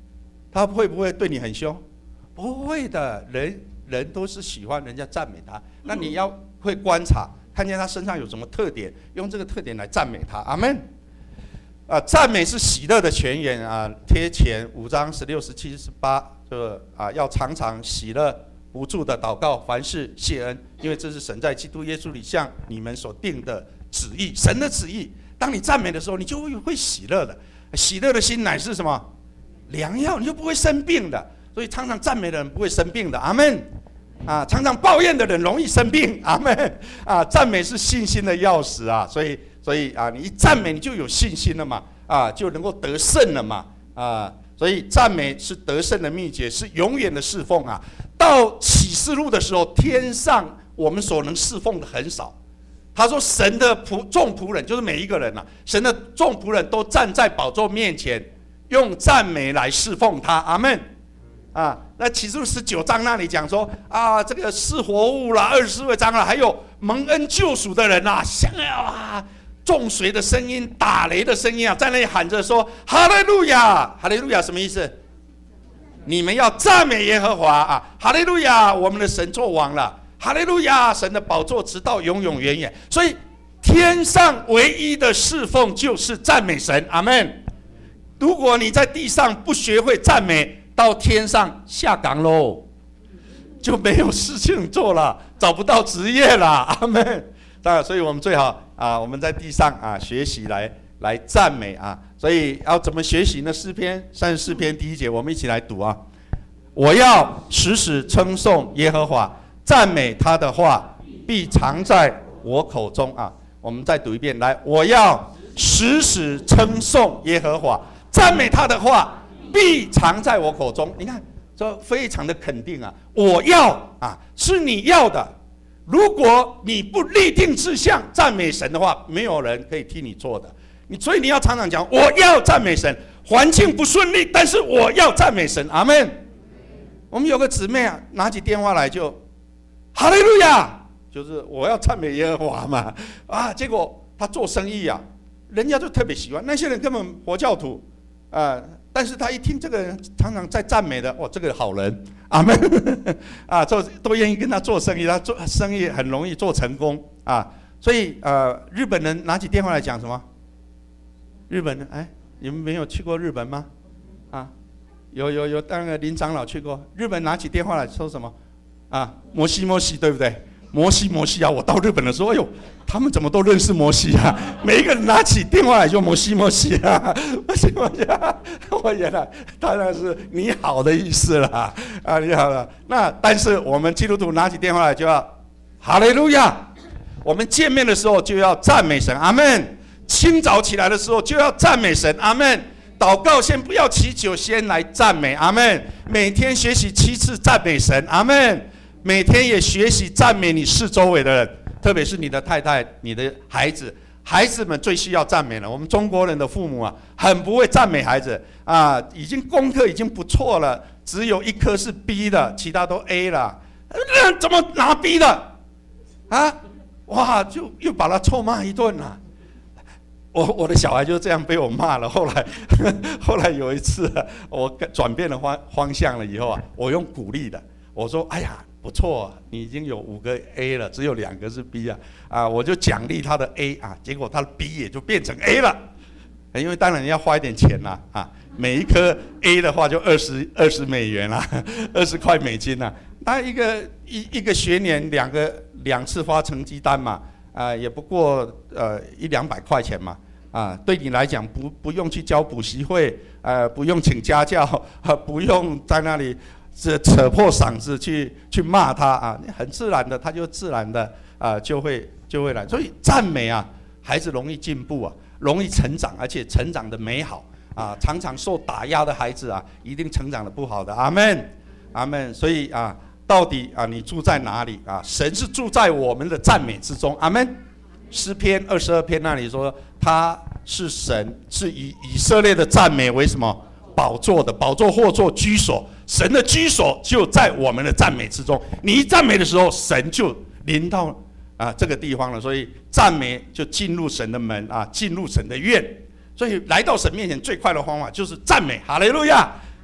他会不会对你很凶？不会的，人人都是喜欢人家赞美他。那你要会观察，看见他身上有什么特点，用这个特点来赞美他。阿们。啊，赞美是喜乐的泉源啊！贴前五章十六、十七、十八，就啊要常常喜乐，不住的祷告，凡事谢恩，因为这是神在基督耶稣里向你们所定的旨意，神的旨意。当你赞美的时候，你就会会喜乐的。喜乐的心乃是什么？良药，你就不会生病的。所以常常赞美的人不会生病的。阿们。啊，常常抱怨的人容易生病。阿们。啊，赞美是信心的钥匙啊！所以。所以啊，你一赞美，你就有信心了嘛，啊，就能够得胜了嘛，啊，所以赞美是得胜的秘诀，是永远的侍奉啊。到启示录的时候，天上我们所能侍奉的很少。他说，神的仆众仆人就是每一个人啊，神的众仆人都站在宝座面前，用赞美来侍奉他。阿们。啊，那启示录十九章那里讲说啊，这个是活物啦，二十四章啦，还有蒙恩救赎的人啊，像啊。重水的声音，打雷的声音啊，在那里喊着说：“哈利路亚，哈利路亚！”什么意思？你们要赞美耶和华啊！哈利路亚，我们的神作王了！哈利路亚，神的宝座直到永永远远。所以天上唯一的侍奉就是赞美神。阿们。如果你在地上不学会赞美，到天上下岗喽，就没有事情做了，找不到职业了。阿们。当然，所以我们最好啊，我们在地上啊学习来来赞美啊。所以要怎么学习呢？诗篇三十四篇第一节，我们一起来读啊。我要时时称颂耶和华，赞美他的话必常在我口中啊。我们再读一遍，来，我要时时称颂耶和华，赞美他的话必常在我口中。你看，这非常的肯定啊。我要啊，是你要的。如果你不立定志向赞美神的话，没有人可以替你做的。你所以你要常常讲，我要赞美神。环境不顺利，但是我要赞美神。阿们。我们有个姊妹啊，拿起电话来就哈利路亚，就是我要赞美耶和华嘛。啊，结果他做生意啊，人家就特别喜欢。那些人根本佛教徒啊，但是他一听这个人常常在赞美的，哇，这个好人。阿们。啊，做都愿意跟他做生意，他做生意很容易做成功啊。所以呃，日本人拿起电话来讲什么？日本人，哎，你们没有去过日本吗？啊，有有有，当然林长老去过。日本拿起电话来说什么？啊，摩西摩西，对不对？摩西摩西啊！我到日本的时候，哎呦，他们怎么都认识摩西啊？每一个人拿起电话来就摩西摩西啊，摩西摩西啊！我原来当然是你好的意思啦，啊，你好了。那但是我们基督徒拿起电话来就要哈利路亚，我们见面的时候就要赞美神，阿们。清早起来的时候就要赞美神，阿们。祷告先不要祈求，先来赞美，阿们。每天学习七次赞美神，阿们。每天也学习赞美你四周围的人，特别是你的太太、你的孩子，孩子们最需要赞美了。我们中国人的父母啊，很不会赞美孩子啊，已经功课已经不错了，只有一科是 B 的，其他都 A 了，那怎么拿 B 的？啊，哇，就又把他臭骂一顿了。我我的小孩就这样被我骂了。后来后来有一次、啊，我转变了方方向了以后啊，我用鼓励的，我说：“哎呀，不错、啊，你已经有五个 A 了，只有两个是 B 啊，啊，我就奖励他的 A 啊，结果他的 B 也就变成 A 了，因为当然要花一点钱啦，啊，每一颗 A 的话就二十二十美元啦，二十块美金啦，那一个一一个学年两个两次发成绩单嘛。”啊，也不过呃一两百块钱嘛，啊，对你来讲不不用去交补习费，呃，不用请家教，啊、不用在那里这扯破嗓子去去骂他啊，很自然的，他就自然的啊就会就会来。所以赞美啊，孩子容易进步啊，容易成长，而且成长的美好啊。常常受打压的孩子啊，一定成长的不好的。阿们，阿们。所以啊。到底啊，你住在哪里啊？神是住在我们的赞美之中，阿们。诗篇二十二篇那里说，他是神，是以以色列的赞美为什么宝座的宝座或作居所，神的居所就在我们的赞美之中。你一赞美的时候，神就临到啊这个地方了，所以赞美就进入神的门啊，进入神的院。所以来到神面前最快的方法就是赞美，哈利路亚。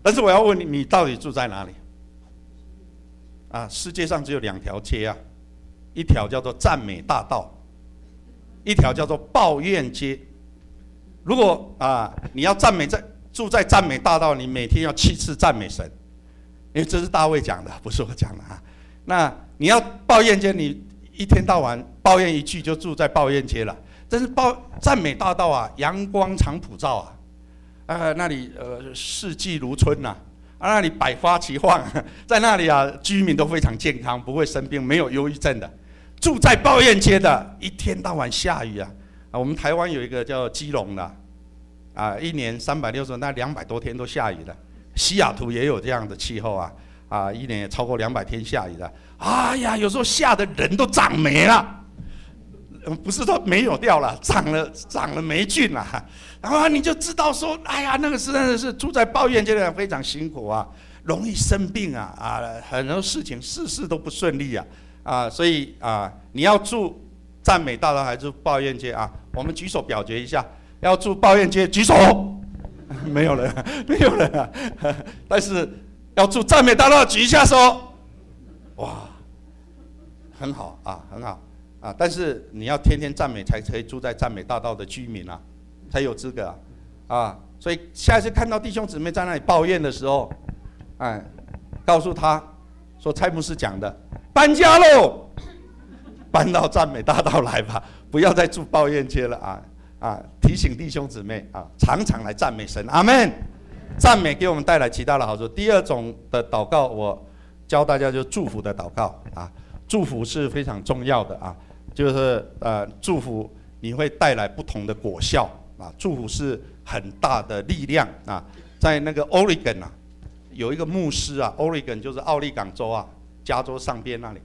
但是我要问你，你到底住在哪里？啊，世界上只有两条街啊，一条叫做赞美大道，一条叫做抱怨街。如果啊，你要赞美在住在赞美大道，你每天要七次赞美神，因为这是大卫讲的，不是我讲的啊。那你要抱怨街，你一天到晚抱怨一句，就住在抱怨街了。但是抱赞美大道啊，阳光常普照啊，啊那里呃四季如春呐、啊，啊那里百花齐放，在那里啊居民都非常健康，不会生病，没有忧郁症的。住在抱怨街的，一天到晚下雨啊，啊我们台湾有一个叫基隆的，啊一年三百六十那两百多天都下雨的，西雅图也有这样的气候啊。啊，一年也超过两百天下雨的，哎呀，有时候下的人都长霉了，不是说没有掉了，长了长了霉菌了，然后你就知道说，哎呀，那个真的是住在抱怨街的人非常辛苦啊，容易生病啊，啊，很多事情事事都不顺利啊，啊，所以啊，你要住赞美大道还是抱怨街啊？我们举手表决一下，要住抱怨街举手，没有人，没有人啊，但是。要住赞美大道，举一下手，哇，很好啊，很好啊！但是你要天天赞美，才可以住在赞美大道的居民啊，才有资格啊！啊所以下一次看到弟兄姊妹在那里抱怨的时候，哎，告诉他说蔡牧师讲的，搬家喽，搬到赞美大道来吧，不要再住抱怨街了啊！啊，提醒弟兄姊妹啊，常常来赞美神，阿们。赞美给我们带来极大的好处。第二种的祷告，我教大家就是祝福的祷告啊，祝福是非常重要的啊，就是呃祝福你会带来不同的果效啊，祝福是很大的力量啊。在那个 Oregon 啊，有一个牧师啊 ，Oregon 就是奥利冈州啊，加州上边那里，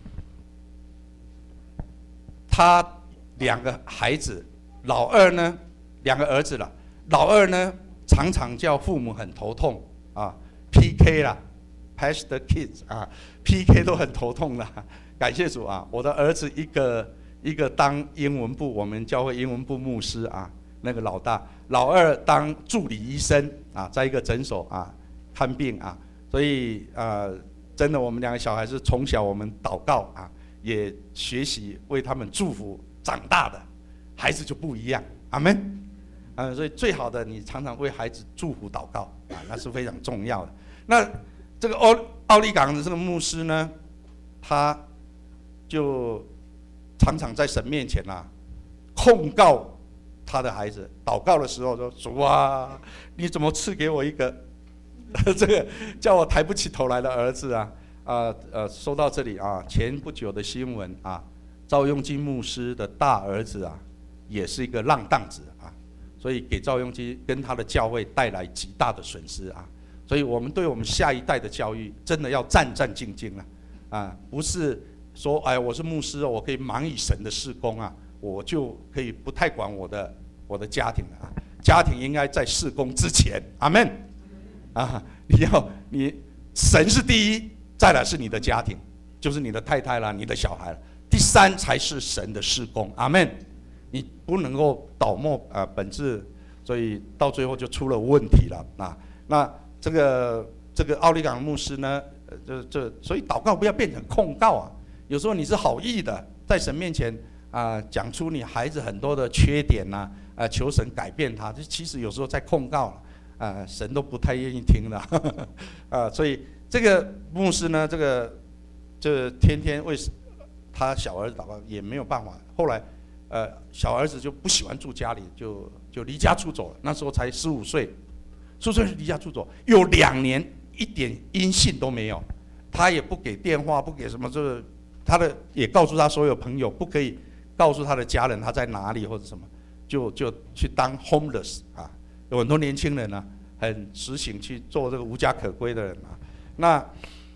他两个孩子，老二呢，两个儿子了，老二呢。常常叫父母很头痛啊 ，P K 啦 ，Patch the kids 啊 ，P K 都很头痛啦。感谢主啊，我的儿子一个一个当英文部，我们教会英文部牧师啊，那个老大，老二当助理医生啊，在一个诊所啊看病啊，所以啊，真的我们两个小孩是从小我们祷告啊，也学习为他们祝福长大的孩子就不一样，阿们。啊，所以最好的，你常常为孩子祝福祷告啊，那是非常重要的。那这个奥奥利冈的这个牧师呢，他就常常在神面前啊控告他的孩子，祷告的时候说：“主啊，你怎么赐给我一个这个叫我抬不起头来的儿子啊？”啊呃，说到这里啊，前不久的新闻啊，赵用基牧师的大儿子啊，也是一个浪荡子啊。所以给赵用基跟他的教会带来极大的损失啊！所以我们对我们下一代的教育，真的要战战兢兢啊！啊，不是说哎，我是牧师哦，我可以忙于神的事工啊，我就可以不太管我的我的家庭了啊！家庭应该在事工之前，阿们！啊，你要你神是第一，再来是你的家庭，就是你的太太啦，你的小孩了，第三才是神的事工，阿们！你不能够倒没啊、呃、本质，所以到最后就出了问题了啊。那这个这个奥利冈牧师呢，呃，这这所以祷告不要变成控告啊。有时候你是好意的，在神面前啊讲、呃、出你孩子很多的缺点呐、啊，啊、呃、求神改变他，这其实有时候在控告了啊、呃，神都不太愿意听的啊、呃。所以这个牧师呢，这个这天天为他小儿子祷告也没有办法，后来。呃，小儿子就不喜欢住家里，就就离家出走了。那时候才十五岁，十五岁离家出走，有两年一点音信都没有，他也不给电话，不给什么，就是他的也告诉他所有朋友不可以告诉他的家人他在哪里或者什么，就就去当 homeless 啊。有很多年轻人呢、啊，很实行去做这个无家可归的人啊。那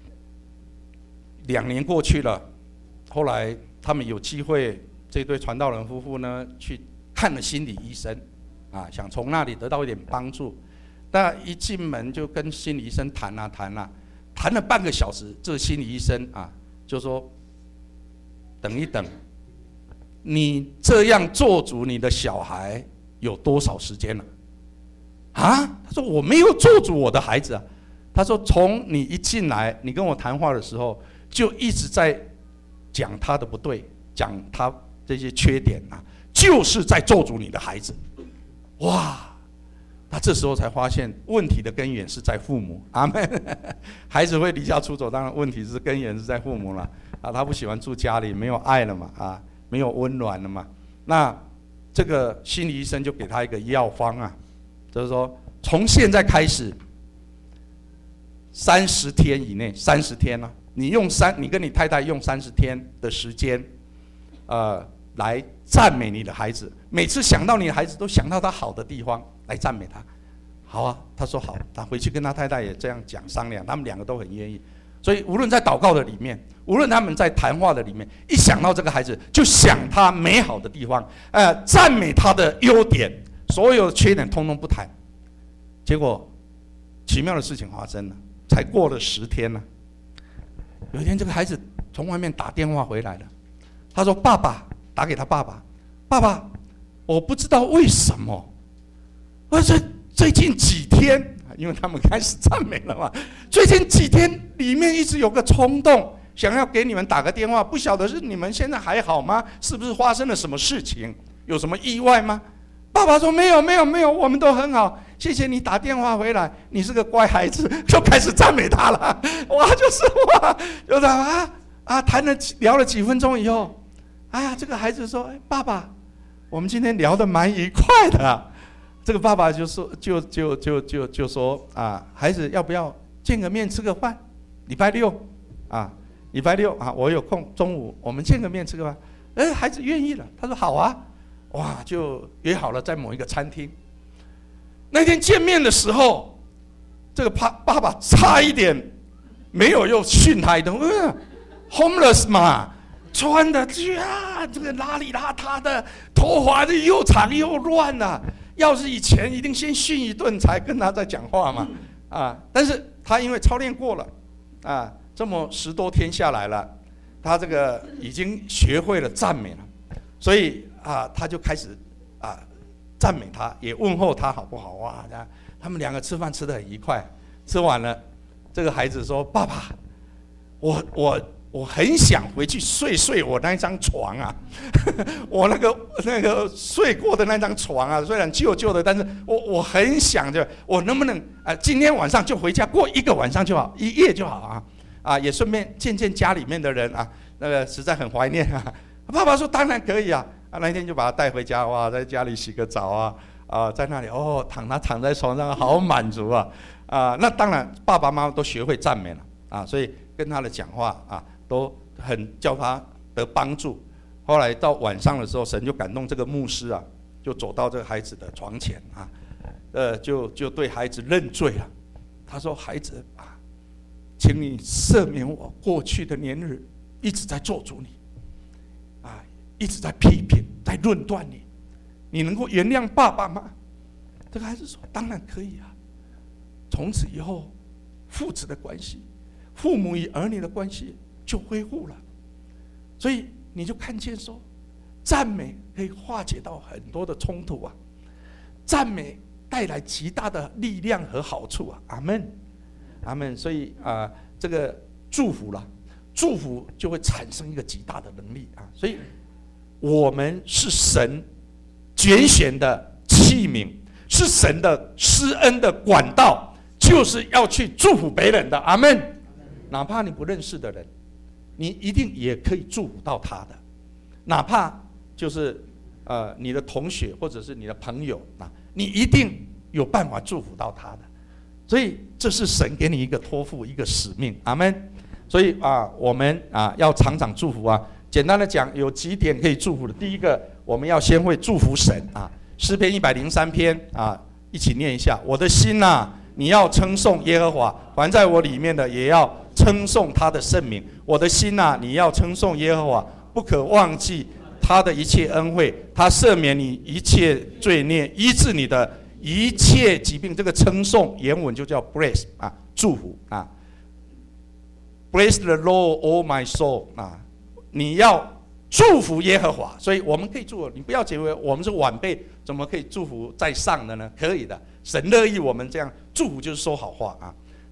两年过去了，后来他们有机会。这对传道人夫妇呢，去看了心理医生，啊，想从那里得到一点帮助。但一进门就跟心理医生谈啊谈啊，谈了半个小时，这个心理医生啊就说：“等一等，你这样做主你的小孩有多少时间了？”啊，他说：“我没有做主我的孩子啊。” 他说从你一进来，你跟我谈话的时候，就一直在讲他的不对，讲他这些缺点啊，就是在咒诅你的孩子。哇！他这时候才发现问题的根源是在父母。阿们。孩子会离家出走，当然问题是根源是在父母了啊，他不喜欢住家里，没有爱了嘛，啊，没有温暖了嘛。那这个心理医生就给他一个药方啊，就是说从现在开始，三十天以内，三十天啊，你用三，你跟你太太用三十天的时间，呃，来赞美你的孩子。每次想到你的孩子，都想到他好的地方来赞美他。好啊，他说好，他回去跟他太太也这样讲商量，他们两个都很愿意。所以无论在祷告的里面，无论他们在谈话的里面，一想到这个孩子，就想他美好的地方，呃，赞美他的优点，所有的缺点通通不谈。结果奇妙的事情发生了，才过了十天呢、啊，有一天这个孩子从外面打电话回来了，他说：“爸爸，打给他爸爸，爸爸，我不知道为什么，而且最近几天。”因为他们开始赞美了嘛，最近几天里面一直有个冲动，想要给你们打个电话，不晓得是你们现在还好吗？是不是发生了什么事情？有什么意外吗？爸爸说没有没有没有，我们都很好，谢谢你打电话回来，你是个乖孩子，就开始赞美他了。哇，就是哇，就是啊啊，谈了聊了几分钟以后，哎呀，这个孩子说，哎，爸爸，我们今天聊得蛮愉快的、啊。这个爸爸就说，就就就就就说啊，孩子要不要见个面吃个饭？礼拜六啊，礼拜六啊，我有空，中午我们见个面吃个饭。哎，孩子愿意了，他说好啊，哇，就约好了在某一个餐厅。那天见面的时候，这个爸爸爸差一点没有又训他一顿，嗯 ，homeless 嘛，穿的啊，这个邋里邋遢的，头发的又长又乱啊。要是以前一定先训一顿才跟他再讲话嘛，啊！但是他因为操练过了，啊，这么十多天下来了，他这个已经学会了赞美了，所以啊，他就开始啊赞美他，也问候他好不好哇？他们两个吃饭吃得很愉快，吃完了，这个孩子说：“爸爸，我我。”我很想回去睡睡我那张床啊，我那个那个睡过的那张床啊，虽然旧旧的，但是我我很想着，我能不能啊、呃，今天晚上就回家过一个晚上就好，一夜就好啊，啊，也顺便见见家里面的人啊，那个实在很怀念啊。爸爸说当然可以啊，啊，那天就把他带回家，哇，在家里洗个澡啊，啊，在那里哦，躺他躺在床上，好满足啊，啊，那当然爸爸妈妈都学会赞美了啊，所以跟他的讲话啊。都很叫他得帮助。后来到晚上的时候，神就感动这个牧师啊，就走到这个孩子的床前啊，呃，就就对孩子认罪了。他说：“孩子啊，请你赦免我过去的年日一直在咒诅你，啊，一直在批评、在论断你，你能够原谅爸爸吗？”这个孩子说：“当然可以啊。”从此以后，父子的关系，父母与儿女的关系。就恢复了，所以你就看见说，赞美可以化解到很多的冲突啊，赞美带来极大的力量和好处啊，阿们，阿们。所以啊、呃，这个祝福了，祝福就会产生一个极大的能力啊，所以我们是神拣选的器皿，是神的施恩的管道，就是要去祝福别人的，阿们。哪怕你不认识的人。你一定也可以祝福到他的，哪怕就是呃你的同学或者是你的朋友啊，你一定有办法祝福到他的，所以这是神给你一个托付，一个使命，阿们。所以啊，我们啊要常常祝福啊。简单的讲，有几点可以祝福的。第一个，我们要先会祝福神啊。诗篇一百零三篇啊，一起念一下：我的心啊，你要称颂耶和华，凡在我里面的也要称颂他的圣名。我的心啊，你要称颂耶和华，不可忘记他的一切恩惠，他赦免你一切罪孽，医治你的一切疾病。这个称颂原文就叫 bless 啊，祝福啊。Bless the Lord, all my soul 啊，你要祝福耶和华，所以我们可以祝福。你不要觉得我们是晚辈，怎么可以祝福在上的呢？可以的，神乐意我们这样祝福，就是说好话啊。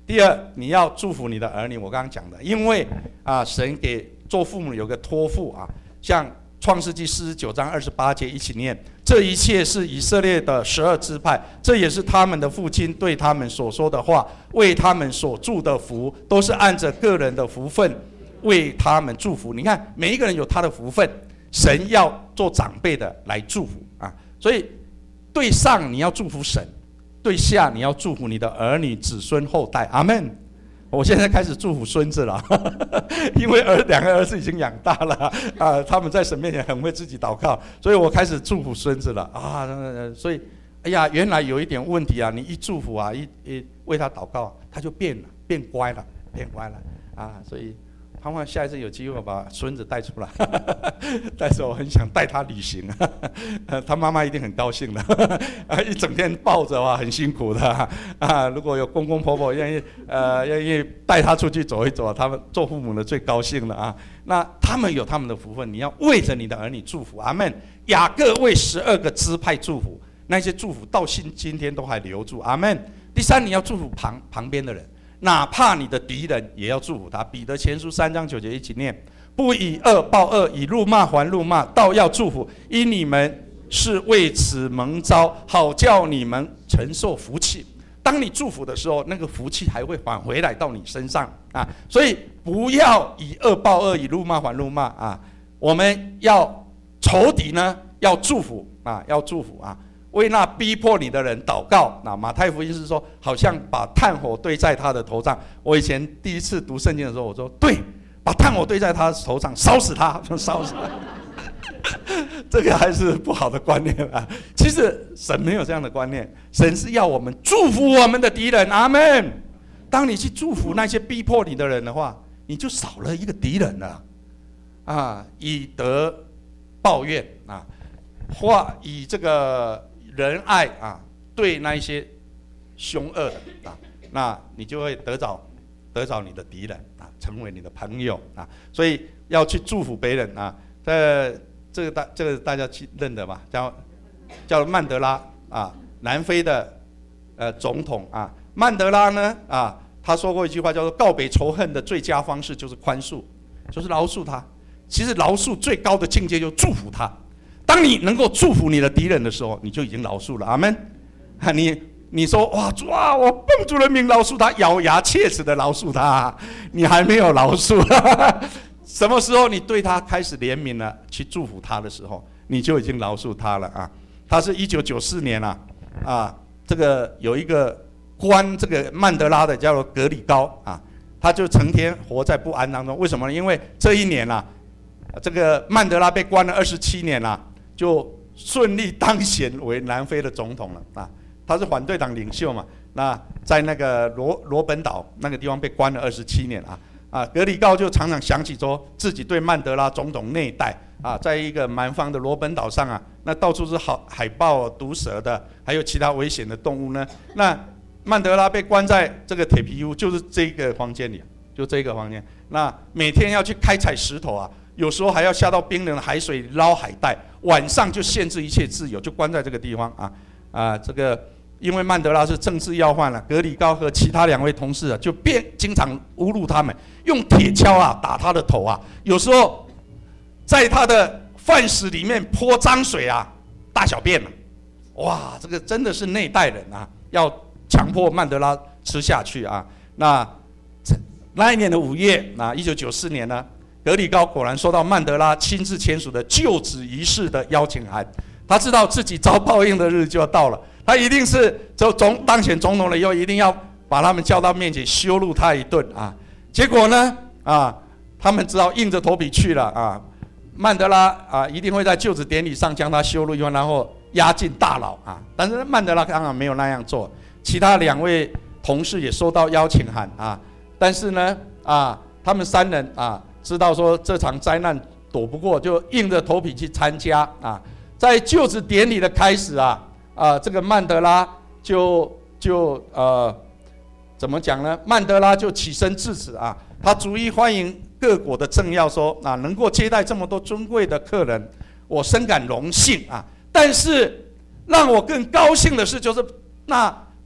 第二，你要祝福你的儿女。我刚刚讲的，因为啊，神给做父母有个托付啊，像创世纪四十九章二十八节一起念：这一切是以色列的十二支派，这也是他们的父亲对他们所说的话，为他们所祝的福，都是按着个人的福分为他们祝福。你看，每一个人有他的福分，神要做长辈的来祝福啊。所以对上你要祝福神，对下你要祝福你的儿女、子孙、后代。阿们。我现在开始祝福孙子了，因为儿两个儿子已经养大了啊，他们在神面前很会自己祷告，所以我开始祝福孙子了啊。所以，哎呀，原来有一点问题啊，你一祝福啊，一一为他祷告，他就变了，变乖了，变乖了啊。所以，盼望下一次有机会把孙子带出来，但是我很想带他旅行，他妈妈一定很高兴的，一整天抱着啊，很辛苦的啊。如果有公公婆婆愿意呃愿意带他出去走一走，他们做父母的最高兴了啊。那他们有他们的福分，你要为着你的儿女祝福。阿们。雅各为十二个支派祝福，那些祝福到今今天都还留住。阿们。第三，你要祝福旁旁边的人。哪怕你的敌人也要祝福他。彼得前书三章九节一起念：不以恶报恶，以辱骂还辱骂，倒要祝福，因你们是为此蒙召，好叫你们承受福气。当你祝福的时候，那个福气还会返回来到你身上啊！所以不要以恶报恶，以辱骂还辱骂啊！我们要仇敌呢，要祝福啊，要祝福啊！为那逼迫你的人祷告。那马太福音是说，好像把炭火堆在他的头上。我以前第一次读圣经的时候，我说对，把炭火堆在他头上，烧死他，烧死他。这个还是不好的观念啊。其实神没有这样的观念，神是要我们祝福我们的敌人。阿们。当你去祝福那些逼迫你的人的话，你就少了一个敌人了啊，以德报怨啊，或以这个仁爱啊，对那一些凶恶的啊，那你就会得着得着你的敌人啊，成为你的朋友啊。所以要去祝福别人啊。这这个大这个大家认得吧？叫叫曼德拉啊，南非的呃总统啊。曼德拉呢啊，他说过一句话，叫做告别仇恨的最佳方式就是宽恕，就是饶恕他。其实饶恕最高的境界就是祝福他。当你能够祝福你的敌人的时候，你就已经饶恕了。阿们。你你说哇主啊，我奉主的名饶恕他，咬牙切齿的饶恕他，你还没有饶恕。什么时候你对他开始怜悯了，去祝福他的时候，你就已经饶恕他了啊。他是一九九四年啊啊，这个有一个关这个曼德拉的叫做格里高啊，他就成天活在不安当中。为什么呢？因为这一年啊，这个曼德拉被关了二十七年啊，就顺利当选为南非的总统了啊。他是反对党领袖嘛，那在那个罗罗本岛那个地方被关了二十七年啊啊，格里高就常常想起说自己对曼德拉总统内怠啊，在一个南方的罗本岛上啊，那到处是好海豹、毒蛇的，还有其他危险的动物呢。那曼德拉被关在这个铁皮屋，就是这个房间里，就这个房间。那每天要去开采石头啊，有时候还要下到冰冷的海水捞海带，晚上就限制一切自由，就关在这个地方啊啊，这个。因为曼德拉是政治要犯了，格里高和其他两位同事啊，就变经常侮辱他们，用铁锹啊打他的头啊，有时候在他的饭食里面泼脏水啊，大小便了，哇，这个真的是内带人啊，要强迫曼德拉吃下去啊。那那一年的五月，那一九九四年呢，格里高果然收到曼德拉亲自签署的就职仪式的邀请函，他知道自己遭报应的日子就要到了。他一定是就总当选总统了以后，一定要把他们叫到面前羞辱他一顿啊！结果呢，啊，他们只好硬着头皮去了啊。曼德拉啊，一定会在就职典礼上将他羞辱一番，然后押进大牢啊。但是曼德拉当然没有那样做，其他两位同事也收到邀请函啊，但是呢，啊，他们三人啊，知道说这场灾难躲不过，就硬着头皮去参加啊。在就职典礼的开始啊。啊，这个曼德拉就就呃，怎么讲呢？曼德拉就起身致辞啊，他逐一欢迎各国的政要说啊，能够接待这么多尊贵的客人，我深感荣幸啊。但是让我更高兴的是，就是那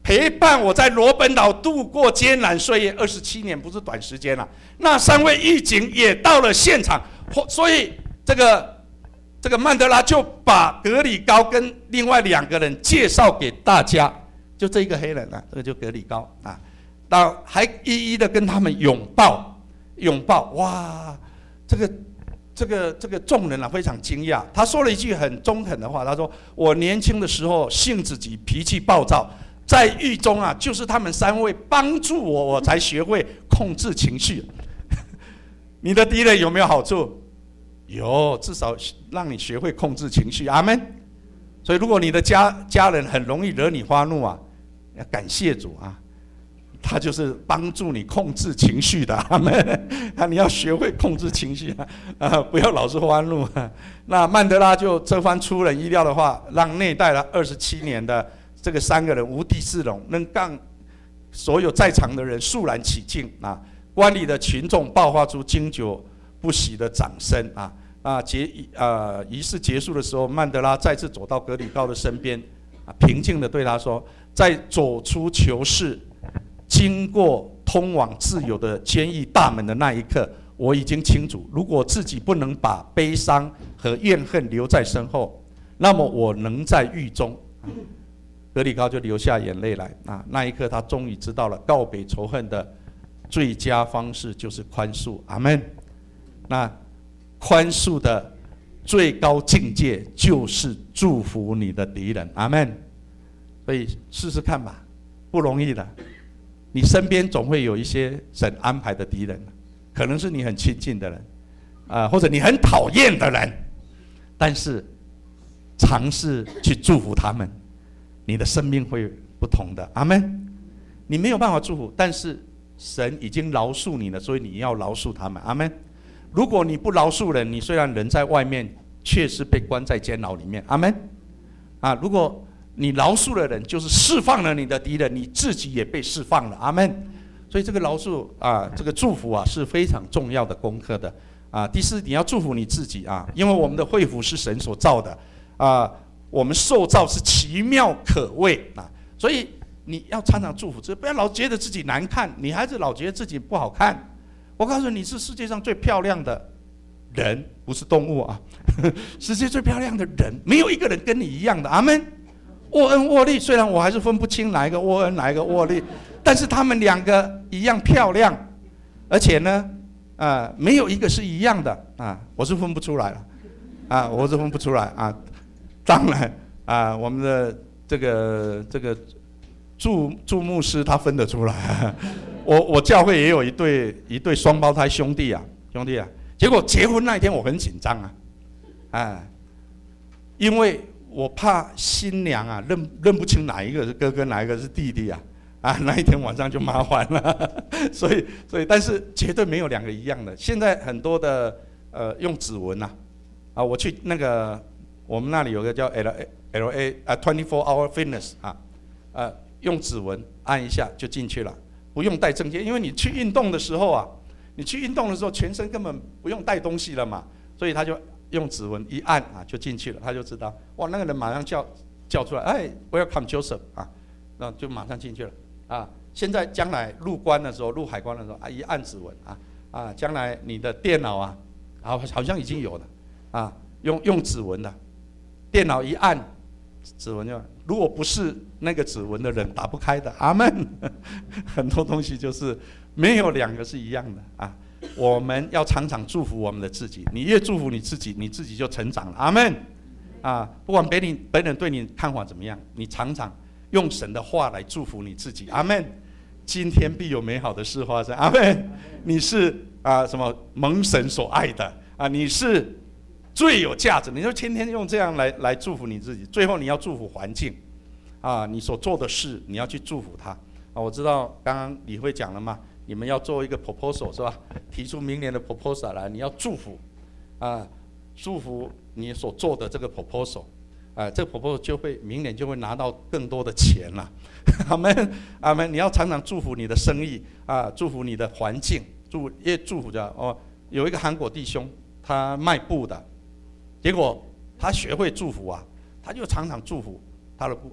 陪伴我在罗本岛度过艰难岁月二十七年，不是短时间了、啊。那三位狱警也到了现场，所以这个这个曼德拉就把格里高跟另外两个人介绍给大家，就这一个黑人啊，这个就格里高啊，那还一一的跟他们拥抱拥抱，哇，这个。这个这个众人啊非常惊讶，他说了一句很中肯的话，他说：“我年轻的时候性子急，脾气暴躁，在狱中啊，就是他们三位帮助我，我才学会控制情绪。你的敌人有没有好处？有，至少让你学会控制情绪。阿门。所以，如果你的家家人很容易惹你发怒啊，要感谢主啊。”他就是帮助你控制情绪的，阿们。啊，你要学会控制情绪啊，啊，不要老是发怒。那曼德拉就这番出人意料的话，让内带了二十七年的这个三个人无地自容，能让所有在场的人肃然起敬啊！观礼的群众爆发出经久不息的掌声啊！啊，结呃仪式结束的时候，曼德拉再次走到格里高的身边，啊，平静地对他说：“在走出囚室。”经过通往自由的监狱大门的那一刻，我已经清楚，如果自己不能把悲伤和怨恨留在身后，那么我能在狱中。格里高就流下眼泪来啊！那一刻，他终于知道了告别仇恨的最佳方式就是宽恕。阿们。那宽恕的最高境界就是祝福你的敌人。阿们。所以试试看吧，不容易的。你身边总会有一些神安排的敌人，可能是你很亲近的人，啊、呃，或者你很讨厌的人，但是尝试去祝福他们，你的生命会不同的。阿们。你没有办法祝福，但是神已经饶恕你了，所以你要饶恕他们。阿们。如果你不饶恕人，你虽然人在外面，却是被关在监牢里面。阿们。啊，如果你饶恕了人，就是释放了你的敌人，你自己也被释放了。阿们。所以这个饶恕啊，这个祝福啊，是非常重要的功课的啊。第四，你要祝福你自己啊，因为我们的肺腑是神所造的啊，我们受造是奇妙可畏啊，所以你要常常祝福，不要老觉得自己难看，女孩子老觉得自己不好看。我告诉你，是世界上最漂亮的人，不是动物啊，世界最漂亮的人，没有一个人跟你一样的。阿们。沃恩沃利，虽然我还是分不清哪一个沃恩哪一个沃利，但是他们两个一样漂亮，而且呢，啊、呃，没有一个是一样的啊，我是分不出来了，啊，我是分不出来啊。当然啊，我们的这个这个祝祝牧师他分得出来，我我教会也有一对一对双胞胎兄弟啊，兄弟啊，结果结婚那一天我很紧张啊，啊，因为。我怕新娘啊认认不清哪一个是哥哥，哪一个是弟弟啊！啊，那一天晚上就麻烦了。所以，所以，但是绝对没有两个一样的。现在很多的呃用指纹呐、啊，啊，我去那个我们那里有个叫 L A L A 啊 twenty-four hour fitness 啊，呃，用指纹按一下就进去了，不用带证件，因为你去运动的时候啊，你去运动的时候全身根本不用带东西了嘛，所以他就。用指纹一按啊，就进去了，他就知道，哇，那个人马上叫叫出来，哎 ，Welcome Joseph 啊，那就马上进去了啊。现在将来入关的时候，入海关的时候啊，一按指纹啊啊，将来你的电脑啊，好好像已经有了啊，用用指纹的，电脑一按指纹就，如果不是那个指纹的人打不开的，阿们。很多东西就是没有两个是一样的啊。我们要常常祝福我们的自己，你越祝福你自己，你自己就成长了。阿们。啊，不管别人别人对你看法怎么样，你常常用神的话来祝福你自己。阿们。今天必有美好的事发生。阿们。你是啊什么蒙神所爱的啊，你是最有价值，你就天天用这样来来祝福你自己。最后你要祝福环境啊，你所做的事你要去祝福他啊。我知道刚刚李慧讲了嘛。你们要做一个 proposal 是吧？提出明年的 proposal 来，你要祝福，啊，祝福你所做的这个 proposal， 啊，这个 proposal 就会明年就会拿到更多的钱了。阿们，阿们，你要常常祝福你的生意啊，祝福你的环境，祝也祝福着哦。有一个韩国弟兄，他卖布的，结果他学会祝福啊，他就常常祝福他的布。哎，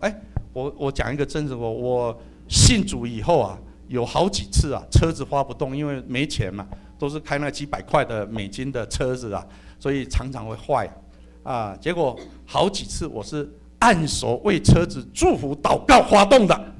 我我讲一个真实，我我信主以后啊，有好几次啊，车子发不动，因为没钱嘛，都是开那几百块的美金的车子啊，所以常常会坏啊。结果好几次我是按手为车子祝福祷告发动的。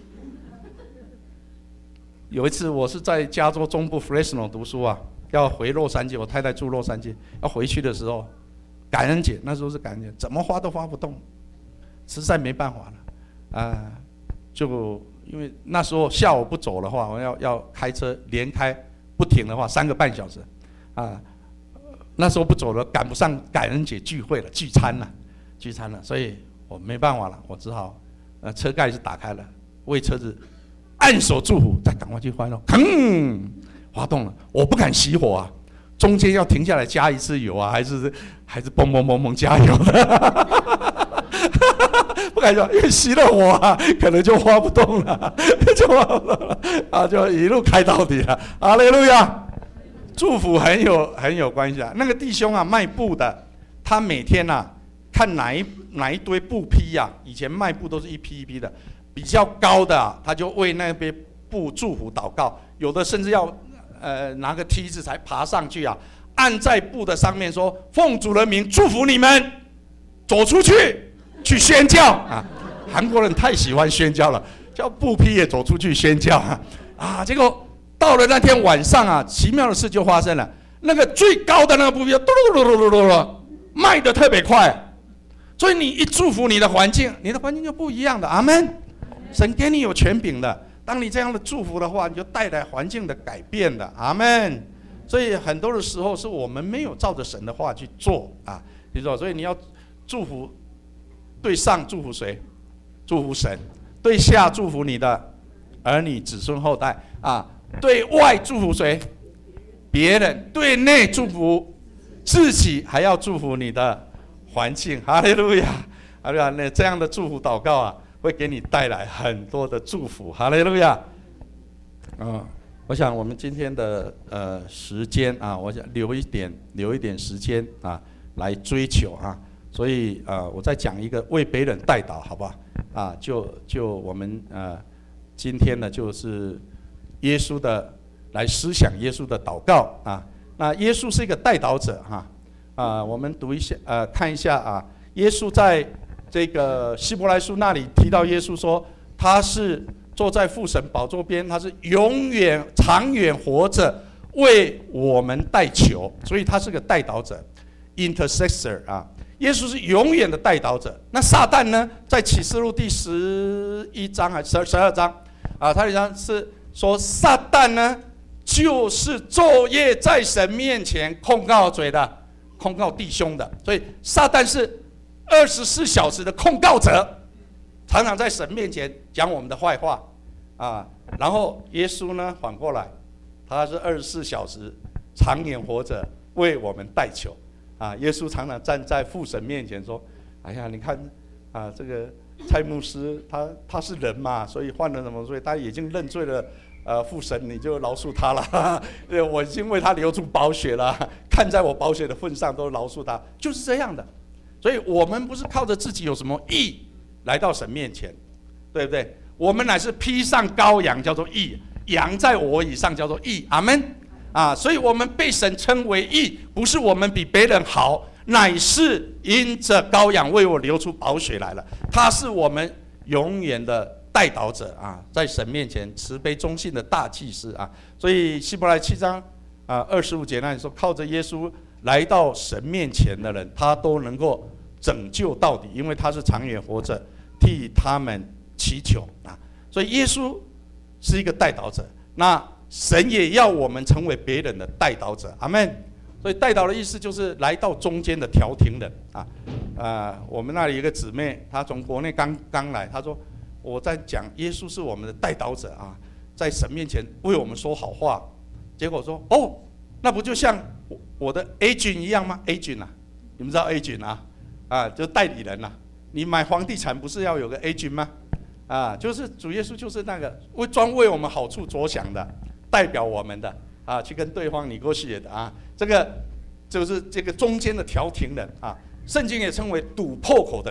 有一次我是在加州中部 Fresno 读书啊，要回洛杉矶，我太太住洛杉矶，要回去的时候，感恩节那时候是感恩节，怎么发都发不动，实在没办法了啊，就因为那时候下午不走的话，我要要开车连开不停的话三个半小时啊，那时候不走了，赶不上感恩节聚会了，聚餐了，聚餐了，所以我没办法了，我只好呃车盖是打开了，为车子按手祝福，再赶快去发动，吭，发动了，我不敢熄火啊，中间要停下来加一次油啊，还是还是嘣嘣嘣嘣加油的，不敢说，因为熄了火啊，可能就发不动了，就发不动了啊，就一路开到底了，哈利路亚，祝福很有很有关系啊。那个弟兄啊，卖布的，他每天啊看哪一哪一堆布匹啊，以前卖布都是一批一批的。比较高的、啊，他就为那边布祝福祷告，有的甚至要呃拿个梯子才爬上去啊，按在布的上面说：“奉主的名祝福你们，走出去去宣教啊！”韩国人太喜欢宣教了，叫布匹也走出去宣教啊！啊，结果到了那天晚上啊，奇妙的事就发生了，那个最高的那个布匹，嘟噜噜噜噜噜，卖得特别快，所以你一祝福你的环境，你的环境就不一样的。阿们。神给你有权柄的，当你这样的祝福的话，你就带来环境的改变的，阿们。所以很多的时候是我们没有照着神的话去做啊，你说，所以你要祝福，对上祝福谁？祝福神，对下祝福你的儿女、子孙后代啊，对外祝福谁？别人，对内祝福自己，还要祝福你的环境。哈利路亚，哈利路亚，那这样的祝福祷告啊，会给你带来很多的祝福，哈利路亚。嗯，我想我们今天的呃时间啊，我想留一点留一点时间啊来追求啊，所以呃我再讲一个为别人代祷，好不好？啊，就就我们呃今天呢就是耶稣的来思想耶稣的祷告啊。那耶稣是一个代祷者哈啊，我们读一下呃看一下啊，耶稣在这个希伯来书那里提到耶稣说，他是坐在父神宝座边，他是永远长远活着为我们代求，所以他是个代祷者 intercessor 啊。耶稣是永远的代祷者。那撒旦呢，在启示录第十一章还是十二章啊，他里讲是说撒旦呢就是昼夜在神面前控告嘴的，控告弟兄的，所以撒旦是二十四小时的控告者，常常在神面前讲我们的坏话啊。然后耶稣呢，反过来，他是二十四小时长远活着为我们代求啊。耶稣常常站在父神面前说：“哎呀，你看啊，这个蔡牧师他他是人嘛，所以犯了什么罪，他已经认罪了。呃，父神你就饶恕他了，我已经为他流出宝血了，看在我宝血的份上都饶恕他，就是这样的。”所以我们不是靠着自己有什么义来到神面前，对不对？我们乃是披上羔羊，叫做义，羊在我以上叫做义，阿们啊！所以我们被神称为义，不是我们比别人好，乃是因着羔羊为我流出宝血来了。他是我们永远的代祷者啊，在神面前慈悲忠信的大祭司啊。所以希伯来七章啊二十五节那里说，靠着耶稣来到神面前的人，他都能够拯救到底，因为他是长远活着，替他们祈求啊。所以耶稣是一个代祷者，那神也要我们成为别人的代祷者，阿们。所以代祷的意思就是来到中间的调停人啊。呃，我们那里有一个姊妹，她从国内刚刚来，她说我在讲耶稣是我们的代祷者啊，在神面前为我们说好话。结果说哦，那不就像我的 agent 一样吗 ？agent 啊，你们知道 agent 啊？啊，就是代理人呐、啊。你买房地产不是要有个 agent 吗？啊，就是主耶稣就是那个为专为我们好处着想的，代表我们的啊，去跟对方negotiate的啊，这个就是这个中间的调停人啊。圣经也称为堵破口的人，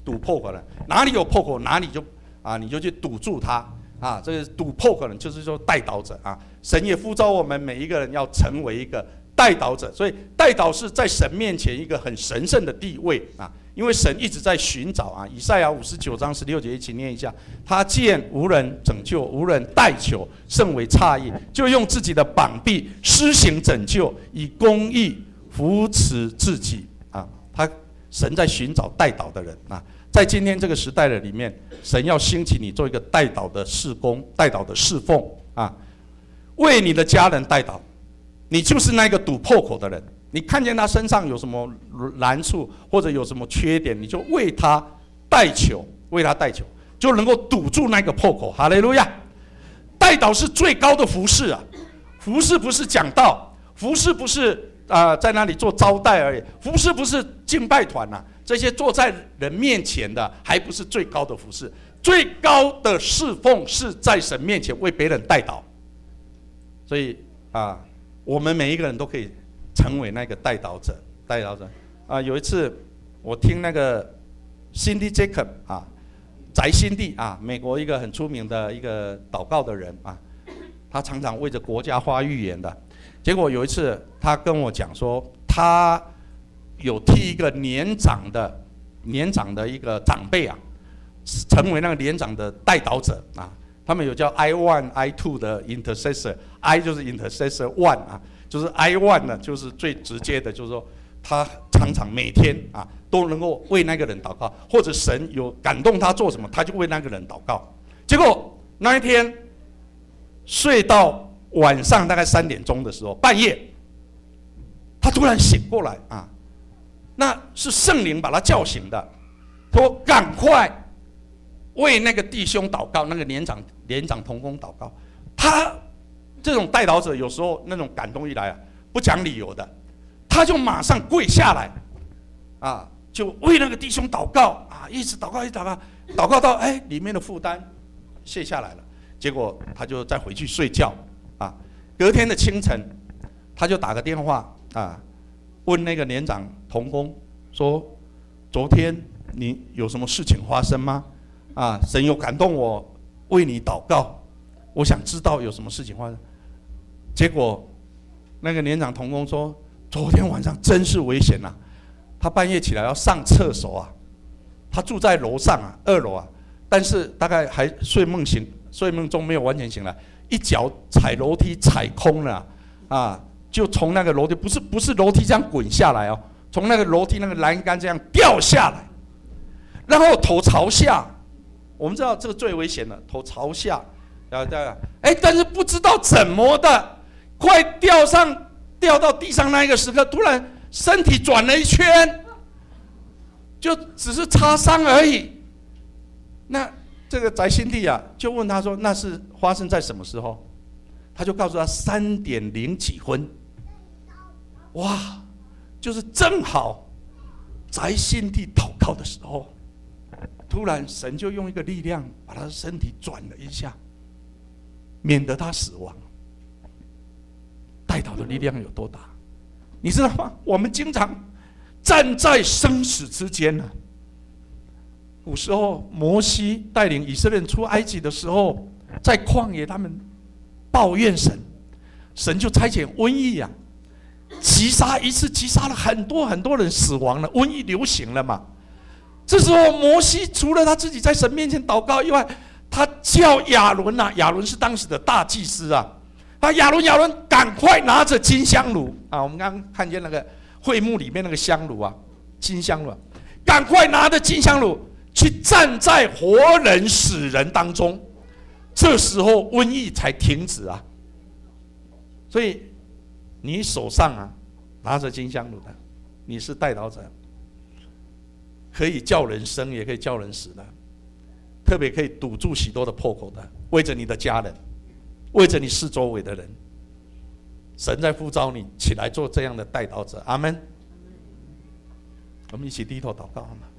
堵破口的，哪里有破口，哪里就啊，你就去堵住它啊。这个堵破口的，就是说代祷者啊。神也呼召我们每一个人要成为一个代祷者，所以代祷是在神面前一个很神圣的地位啊。因为神一直在寻找啊，以赛亚五十九章十六节一起念一下。他见无人拯救，无人代求，甚为诧异，就用自己的膀臂施行拯救，以公义扶持自己啊。他神在寻找代祷的人啊。在今天这个时代的里面，神要兴起你做一个代祷的事工，代祷的侍奉啊，为你的家人代祷，你就是那个堵破口的人。你看见他身上有什么难处，或者有什么缺点，你就为他代求，为他代求，就能够堵住那个破口。哈利路亚！代祷是最高的服事啊，服事不是讲道，服事不是啊、呃、在那里做招待而已，服事不是敬拜团呐、啊，这些坐在人面前的还不是最高的服事，最高的侍奉是在神面前为别人代祷。所以啊，我们每一个人都可以成为那个代祷者，代祷者啊！有一次我听那个 Cindy Jacob 啊，翟辛蒂啊，美国一个很出名的一个祷告的人啊，他常常为着国家发预言的。结果有一次他跟我讲说，他有替一个年长的年长的一个长辈啊，成为那个年长的代祷者啊。他们有叫 I one I two 的 intercessor，I 就是 intercessor one 啊。就是 I one 呢，就是最直接的，就是说他常常每天啊都能够为那个人祷告，或者神有感动他做什么，他就为那个人祷告。结果那一天睡到晚上大概三点钟的时候，半夜他突然醒过来啊，那是圣灵把他叫醒的，说赶快为那个弟兄祷告，那个年长年长同工祷告。他这种代祷者有时候那种感动一来啊，不讲理由的，他就马上跪下来，啊，就为那个弟兄祷告啊，一直祷告，一直祷告，祷告到哎里面的负担卸下来了，结果他就再回去睡觉啊。隔天的清晨，他就打个电话啊，问那个年长同工说：“昨天你有什么事情发生吗？啊，神有感动我为你祷告，我想知道有什么事情发生。”结果，那个年长同工说：“昨天晚上真是危险呐、啊！他半夜起来要上厕所啊，他住在楼上啊，二楼啊，但是大概还睡梦醒，睡梦中没有完全醒来，一脚踩楼梯踩空了啊，啊就从那个楼梯不是不是楼梯这样滚下来哦，从那个楼梯那个栏杆这样掉下来，然后头朝下。我们知道这个最危险的，头朝下，然后这样，哎，但是不知道怎么的。”快掉上掉到地上那一个时刻，突然身体转了一圈，就只是擦伤而已。那这个翟辛蒂啊，就问他说：“那是发生在什么时候？”他就告诉他三点零几分。哇，就是正好翟辛蒂祷告的时候，突然神就用一个力量把他的身体转了一下，免得他死亡。代祷的力量有多大，你知道吗？我们经常站在生死之间呢、啊。古时候，摩西带领以色列人出埃及的时候，在旷野，他们抱怨神，神就差遣瘟疫啊，击杀一次，击杀了很多很多人死亡了，瘟疫流行了嘛。这时候，摩西除了他自己在神面前祷告以外，他叫亚伦啊，亚伦是当时的大祭司啊。啊，亚伦，亚伦，赶快拿着金香炉啊！我们刚刚看见那个会幕里面那个香炉啊，金香炉、啊，赶快拿着金香炉去站在活人死人当中，这时候瘟疫才停止啊。所以你手上啊拿着金香炉的，你是代祷者，可以叫人生，也可以叫人死的，特别可以堵住许多的破口的，为着你的家人。为着你四周围的人，神在呼召你起来做这样的代祷者。阿们。我们一起低头祷告好吗？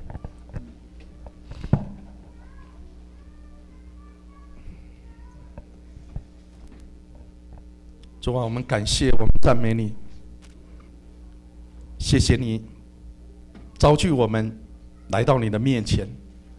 主啊，我们感谢，我们赞美你，谢谢你召聚我们来到你的面前。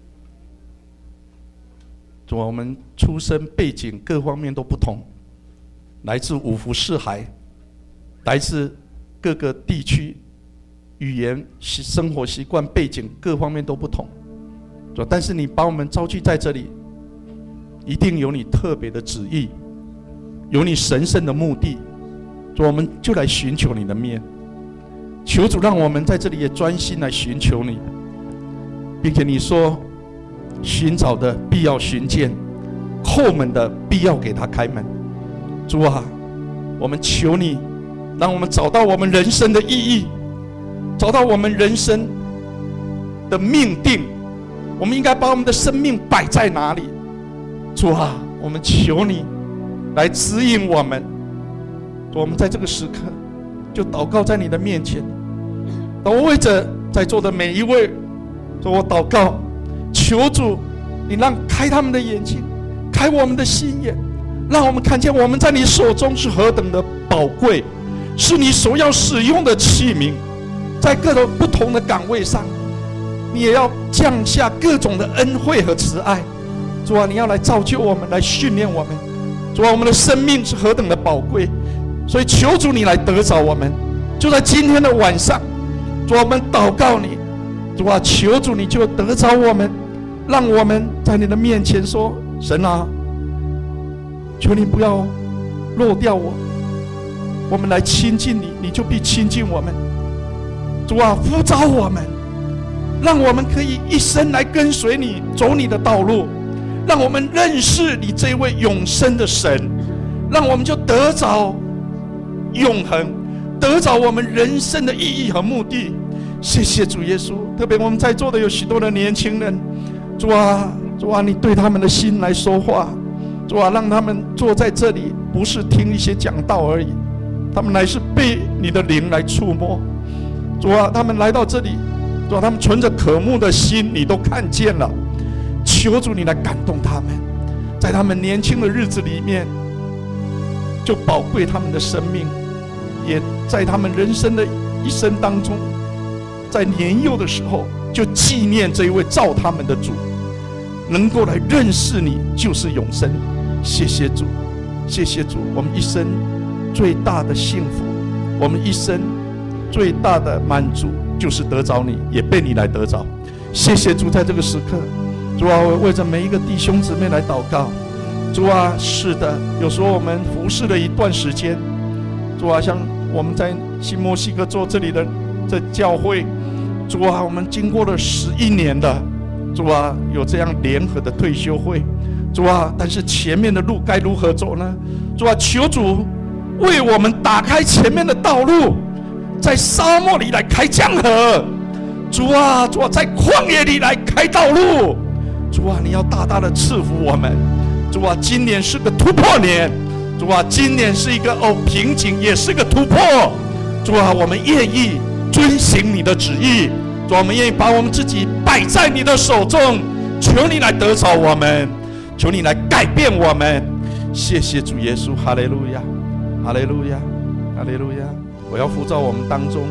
主啊，我们出身背景各方面都不同，来自五湖四海，来自各个地区，语言、生活习惯、背景各方面都不同。主啊，但是你把我们召集在这里，一定有你特别的旨意，有你神圣的目的。主啊，我们就来寻求你的面，求主让我们在这里也专心来寻求你，并且你说，寻找的必要寻见，叩门的必要给他开门。主啊，我们求你，让我们找到我们人生的意义，找到我们人生的命定，我们应该把我们的生命摆在哪里。主啊，我们求你来指引我们。主，我们在这个时刻就祷告在你的面前，我为着在座的每一位，主，我祷告，求主你让开他们的眼睛，开我们的心眼，让我们看见我们在你手中是何等的宝贵，是你所要使用的器皿。在各种不同的岗位上，你也要降下各种的恩惠和慈爱。主啊，你要来造就我们，来训练我们。主啊，我们的生命是何等的宝贵，所以求主你来得着我们。就在今天的晚上，主啊，我们祷告你，主啊，求主你就得着我们，让我们在你的面前说，神啊，求你不要漏掉我，我们来亲近你，你就必亲近我们。主啊，呼召我们，让我们可以一生来跟随你，走你的道路，让我们认识你这位永生的神，让我们就得着永恒，得着我们人生的意义和目的。谢谢主耶稣。特别我们在座的有许多的年轻人，主啊，主啊，你对他们的心来说话。主啊，让他们坐在这里，不是听一些讲道而已，他们乃是被你的灵来触摸。主啊，他们来到这里，主啊，他们存着渴慕的心，你都看见了。求主你来感动他们，在他们年轻的日子里面，就宝贵他们的生命，也在他们人生的一生当中，在年幼的时候就纪念这一位造他们的主，能够来认识你就是永生。谢谢主，谢谢主，我们一生最大的幸福，我们一生最大的满足就是得着你，也被你来得着。谢谢主，在这个时刻，主啊，我为着每一个弟兄姊妹来祷告。主啊，是的，有时候我们服侍了一段时间，主啊，像我们在新墨西哥做这里的这教会，主啊，我们经过了十一年了，主啊，有这样联合的退休会，主啊，但是前面的路该如何走呢？主啊，求主为我们打开前面的道路，在沙漠里来开江河，主啊，主啊，在旷野里来开道路，主啊，你要大大的赐福我们。主啊，今年是个突破年，主啊，今年是一个哦瓶颈，也是个突破。主啊，我们愿意遵行你的旨意，主啊，我们愿意把我们自己摆在你的手中，求你来得着我们，求你来改变我们。谢谢主耶稣，哈利路亚，哈利路亚，哈利路亚。我要呼召我们当中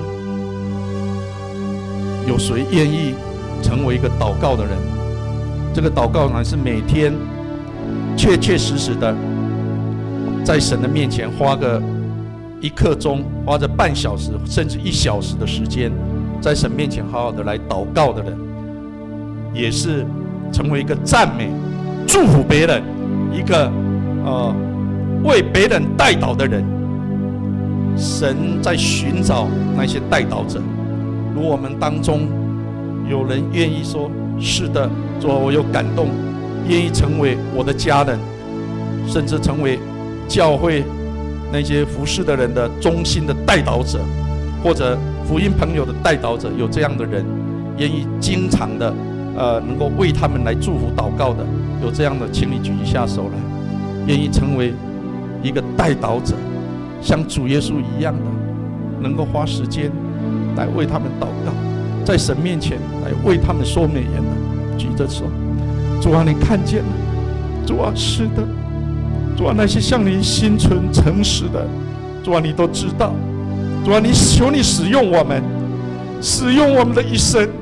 有谁愿意成为一个祷告的人？这个祷告呢，是每天确确实实的在神的面前花个一刻钟，花着半小时甚至一小时的时间，在神面前好好的来祷告的人，也是成为一个赞美、祝福别人、一个呃为别人代祷的人。神在寻找那些代祷者。如果我们当中有人愿意说，是的，主啊，我有感动，愿意成为我的家人，甚至成为教会那些服侍的人的中心的代祷者，或者福音朋友的代祷者，有这样的人愿意经常的呃能够为他们来祝福祷告的，有这样的，请你举一下手来，愿意成为一个代祷者，像主耶稣一样的，能够花时间来为他们祷告，在神面前来为他们说美言的，举着手。主啊，你看见了，主啊，是的，主啊，那些向你心存诚实的，主啊，你都知道，主啊，你求你使用我们，使用我们的一生，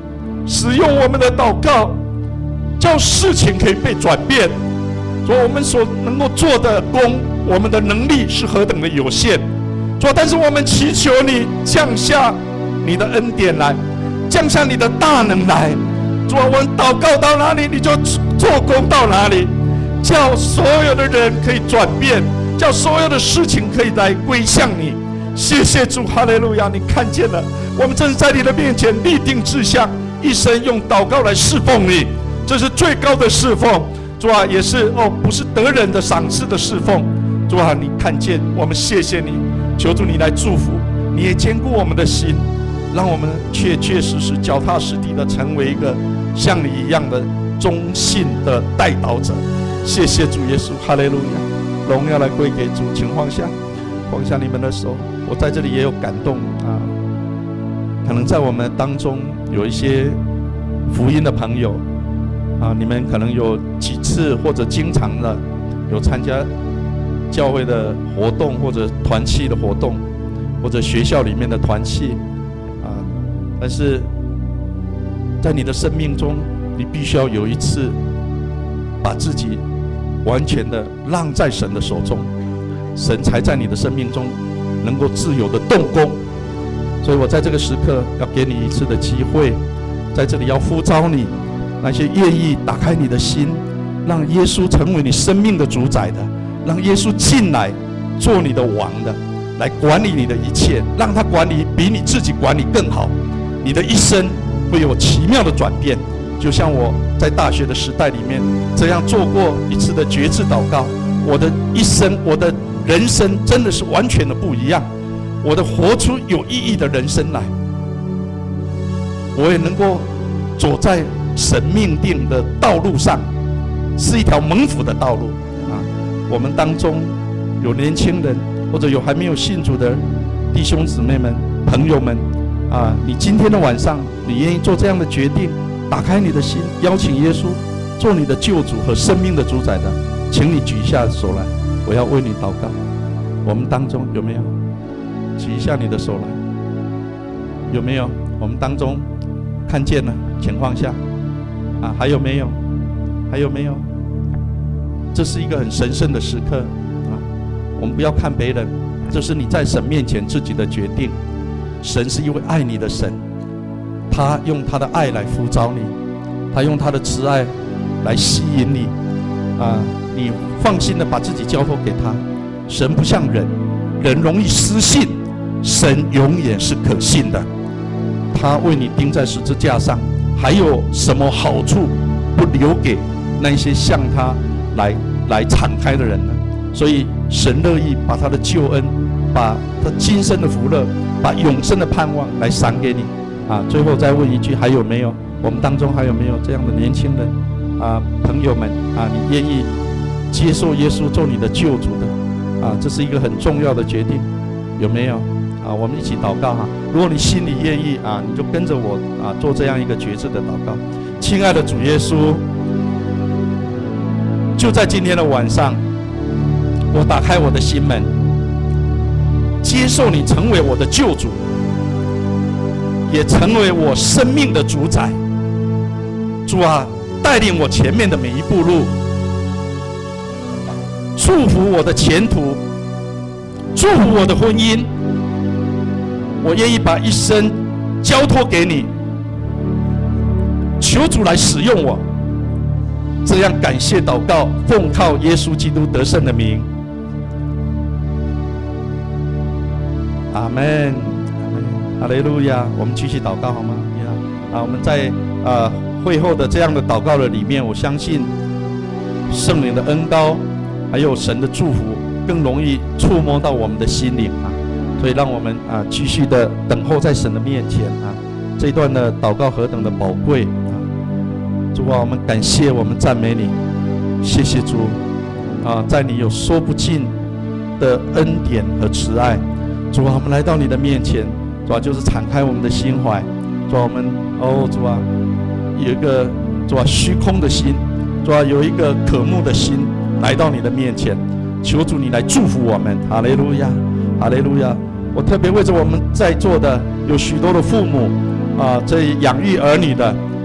使用我们的祷告，叫事情可以被转变。主啊，我们所能够做的工，我们的能力是何等的有限。主啊，但是我们祈求你降下你的恩典来，降下你的大能来。主啊，我们祷告到哪里，你就做工到哪里，叫所有的人可以转变，叫所有的事情可以来归向你。谢谢主，哈利路亚！你看见了，我们正在你的面前立定志向，一生用祷告来侍奉你，这是最高的侍奉。主啊，也是哦，不是得人的赏赐的侍奉。主啊，你看见我们，谢谢你，求主你来祝福，你也坚固我们的心，让我们确确实实脚踏实地的成为一个像你一样的忠信的代祷者。谢谢主耶稣，哈利路亚！荣耀来归给主，请放下，放下你们的手。我在这里也有感动啊，可能在我们当中有一些福音的朋友啊，你们可能有几次或者经常的有参加教会的活动，或者团契的活动，或者学校里面的团契啊，但是在你的生命中，你必须要有一次把自己完全的让在神的手中，神才在你的生命中能够自由的动工。所以我在这个时刻要给你一次的机会，在这里要呼召你，那些愿意打开你的心，让耶稣成为你生命的主宰的，让耶稣进来做你的王的，来管理你的一切，让他管理比你自己管理更好。你的一生会有奇妙的转变，就像我在大学的时代里面这样做过一次的决志祷告，我的一生，我的人生真的是完全的不一样，我的活出有意义的人生来，我也能够走在神命定的道路上，是一条蒙福的道路啊！我们当中有年轻人，或者有还没有信主的弟兄姊妹们、朋友们啊，你今天的晚上，你愿意做这样的决定，打开你的心，邀请耶稣做你的救主和生命的主宰的，请你举一下手来，我要为你祷告。我们当中有没有？举一下你的手来，有没有？我们当中看见了情况下啊，还有没有？还有没有？这是一个很神圣的时刻啊！我们不要看别人，这是你在神面前自己的决定。神是一位爱你的神，他用他的爱来呼召你，他用他的慈爱来吸引你啊！你放心的把自己交托给他。神不像人，人容易失信，神永远是可信的。他为你钉在十字架上，还有什么好处不留给那些向他来来敞开的人呢？所以神乐意把他的救恩，把他今生的福乐，把永生的盼望来赏给你啊！最后再问一句，还有没有？我们当中还有没有这样的年轻人啊？朋友们啊，你愿意接受耶稣做你的救主的啊？这是一个很重要的决定，有没有？啊，我们一起祷告哈！如果你心里愿意啊，你就跟着我啊，做这样一个决志的祷告。亲爱的主耶稣，就在今天的晚上，我打开我的心门，接受你成为我的救主，也成为我生命的主宰。主啊，带领我前面的每一步路，祝福我的前途，祝福我的婚姻。我愿意把一生交托给你，求主来使用我。这样感谢祷告，奉靠耶稣基督得胜的名，阿门，阿门，哈利路亚。我们继续祷告好吗？啊，我们在啊会后的这样的祷告的里面，我相信圣灵的恩膏，还有神的祝福，更容易触摸到我们的心灵啊。所以让我们啊继续的等候在神的面前啊，这一段的祷告何等的宝贵啊！主啊，我们感谢，我们赞美你，谢谢主啊，在你有说不尽的恩典和慈爱。主啊，我们来到你的面前，主啊，就是敞开我们的心怀。主啊，我们哦，主啊，有一个主啊虚空的心，主啊，有一个渴慕的心来到你的面前，求主你来祝福我们。哈利路亚，哈利路亚。我特别为着我们在座的有许多的父母啊，这养育儿女的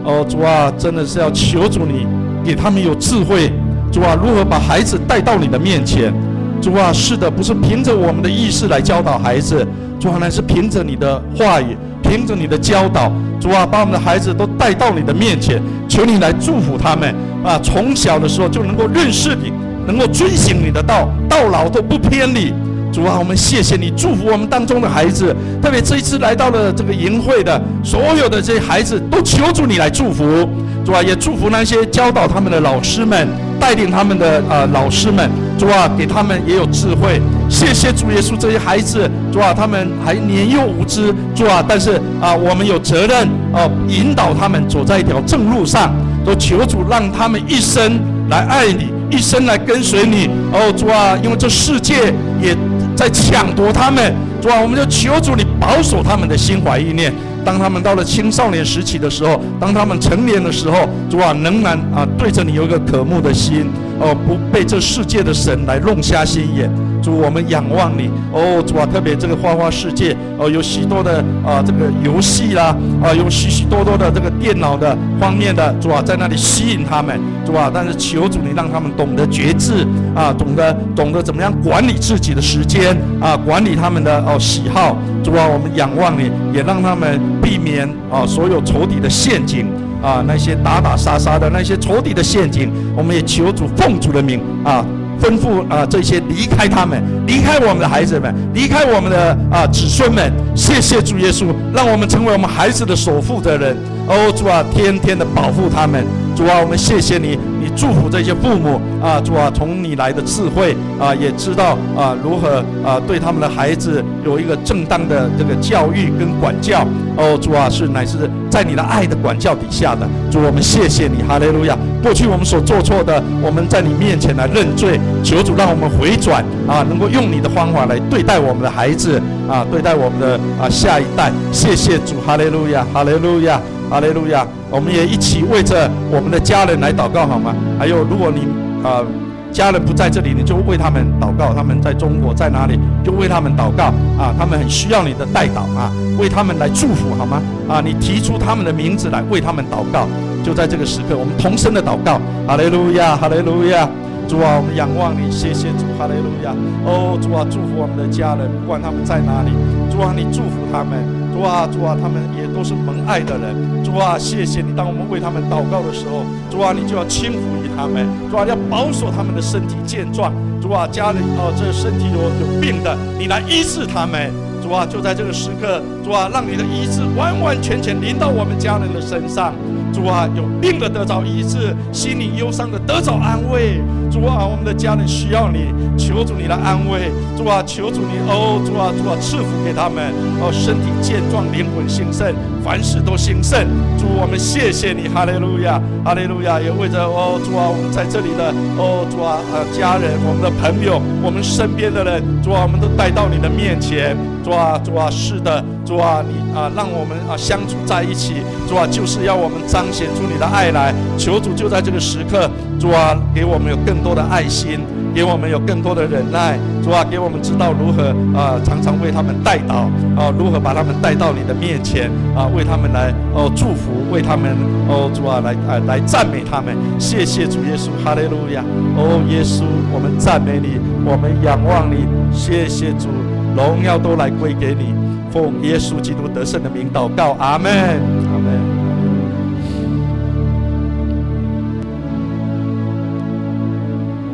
哦，主啊，真的是要求主你给他们有智慧，主啊，如何把孩子带到你的面前。主啊，是的，不是凭着我们的意识来教导孩子，主啊，乃是凭着你的话语，凭着你的教导，主啊，把我们的孩子都带到你的面前，求你来祝福他们啊，从小的时候就能够认识你，能够遵行你的道，到老都不偏离。主啊，我们谢谢你，祝福我们当中的孩子，特别这一次来到了这个营会的所有的这些孩子，都求主你来祝福。主啊，也祝福那些教导他们的老师们，带领他们的呃老师们。主啊，给他们也有智慧。谢谢主耶稣，这些孩子，主啊，他们还年幼无知，主啊，但是啊，我们有责任啊，引导他们走在一条正路上。都求主让他们一生来爱你，一生来跟随你。哦，主啊，因为这世界也在抢夺他们，主啊，我们就求主你保守他们的心怀意念。当他们到了青少年时期的时候，当他们成年的时候，主啊，仍然啊对着你有一个渴慕的心，哦，不被这世界的神来弄瞎心眼。主，我们仰望你，哦，主啊，特别这个花花世界，哦，有许多的啊这个游戏啦，啊，有许许多多的这个电脑的方面的，主啊，在那里吸引他们，主啊，但是求主你让他们懂得节制啊，懂得懂得怎么样管理自己的时间啊，管理他们的哦喜好。主啊，我们仰望你，也让他们避免啊所有仇敌的陷阱啊，那些打打杀杀的那些仇敌的陷阱，我们也求主奉主的名啊。吩咐啊，这些离开他们，离开我们的孩子们，离开我们的啊子孙们。谢谢主耶稣，让我们成为我们孩子的守护的人。哦，主啊，天天的保护他们。主啊，我们谢谢你，你祝福这些父母啊，主啊，从你来的智慧啊，也知道啊如何啊对他们的孩子有一个正当的这个教育跟管教。哦，主啊，是乃是在你的爱的管教底下的。主，我们谢谢你，哈利路亚。过去我们所做错的，我们在你面前来认罪，求主让我们回转啊，能够用你的方法来对待我们的孩子啊，对待我们的啊下一代。谢谢主，哈利路亚，哈利路亚，哈利路亚。我们也一起为着我们的家人来祷告好吗？还有，如果你啊家人不在这里，你就为他们祷告，他们在中国在哪里，就为他们祷告啊，他们很需要你的代祷啊，为他们来祝福好吗？啊，你提出他们的名字来为他们祷告，就在这个时刻，我们同声的祷告，哈利路亚，哈利路亚。主啊，我们仰望你，谢谢主，哈利路亚。哦，主啊，祝福我们的家人，不管他们在哪里，主啊，你祝福他们。主啊，主啊，他们也都是蒙爱的人。主啊，谢谢你，当我们为他们祷告的时候，主啊，你就要轻抚于他们。主啊，要保守他们的身体健壮。主啊，家人哦，这身体有有病的，你来医治他们。主啊，就在这个时刻，主啊，让你的医治完完全全临到我们家人的身上。主啊，有病的得着医治，心里忧伤的得着安慰。主啊，我们的家人需要你，求主你来安慰。主啊，求主你哦，主啊，主啊，赐福给他们哦，身体健壮，灵魂兴盛，凡事都兴盛。主，我们谢谢你，哈利路亚，哈利路亚。也为着哦，主啊，我们在这里的哦，主啊，呃，家人，我们的朋友，我们身边的人，主啊，我们都带到你的面前。主啊，主啊，是的，主啊，你啊，让我们啊相处在一起。主啊，就是要我们彰显出你的爱来。求主就在这个时刻，主啊，给我们有更多的爱心，给我们有更多的忍耐。主啊，给我们知道如何啊，常常为他们代祷啊，如何把他们带到你的面前啊，为他们来哦祝福，为他们哦主啊来啊来赞美他们。谢谢主耶稣，哈利路亚！哦，耶稣，我们赞美你，我们仰望你。谢谢主。荣耀都来归给你，奉耶稣基督得胜的名祷告，阿们，阿们。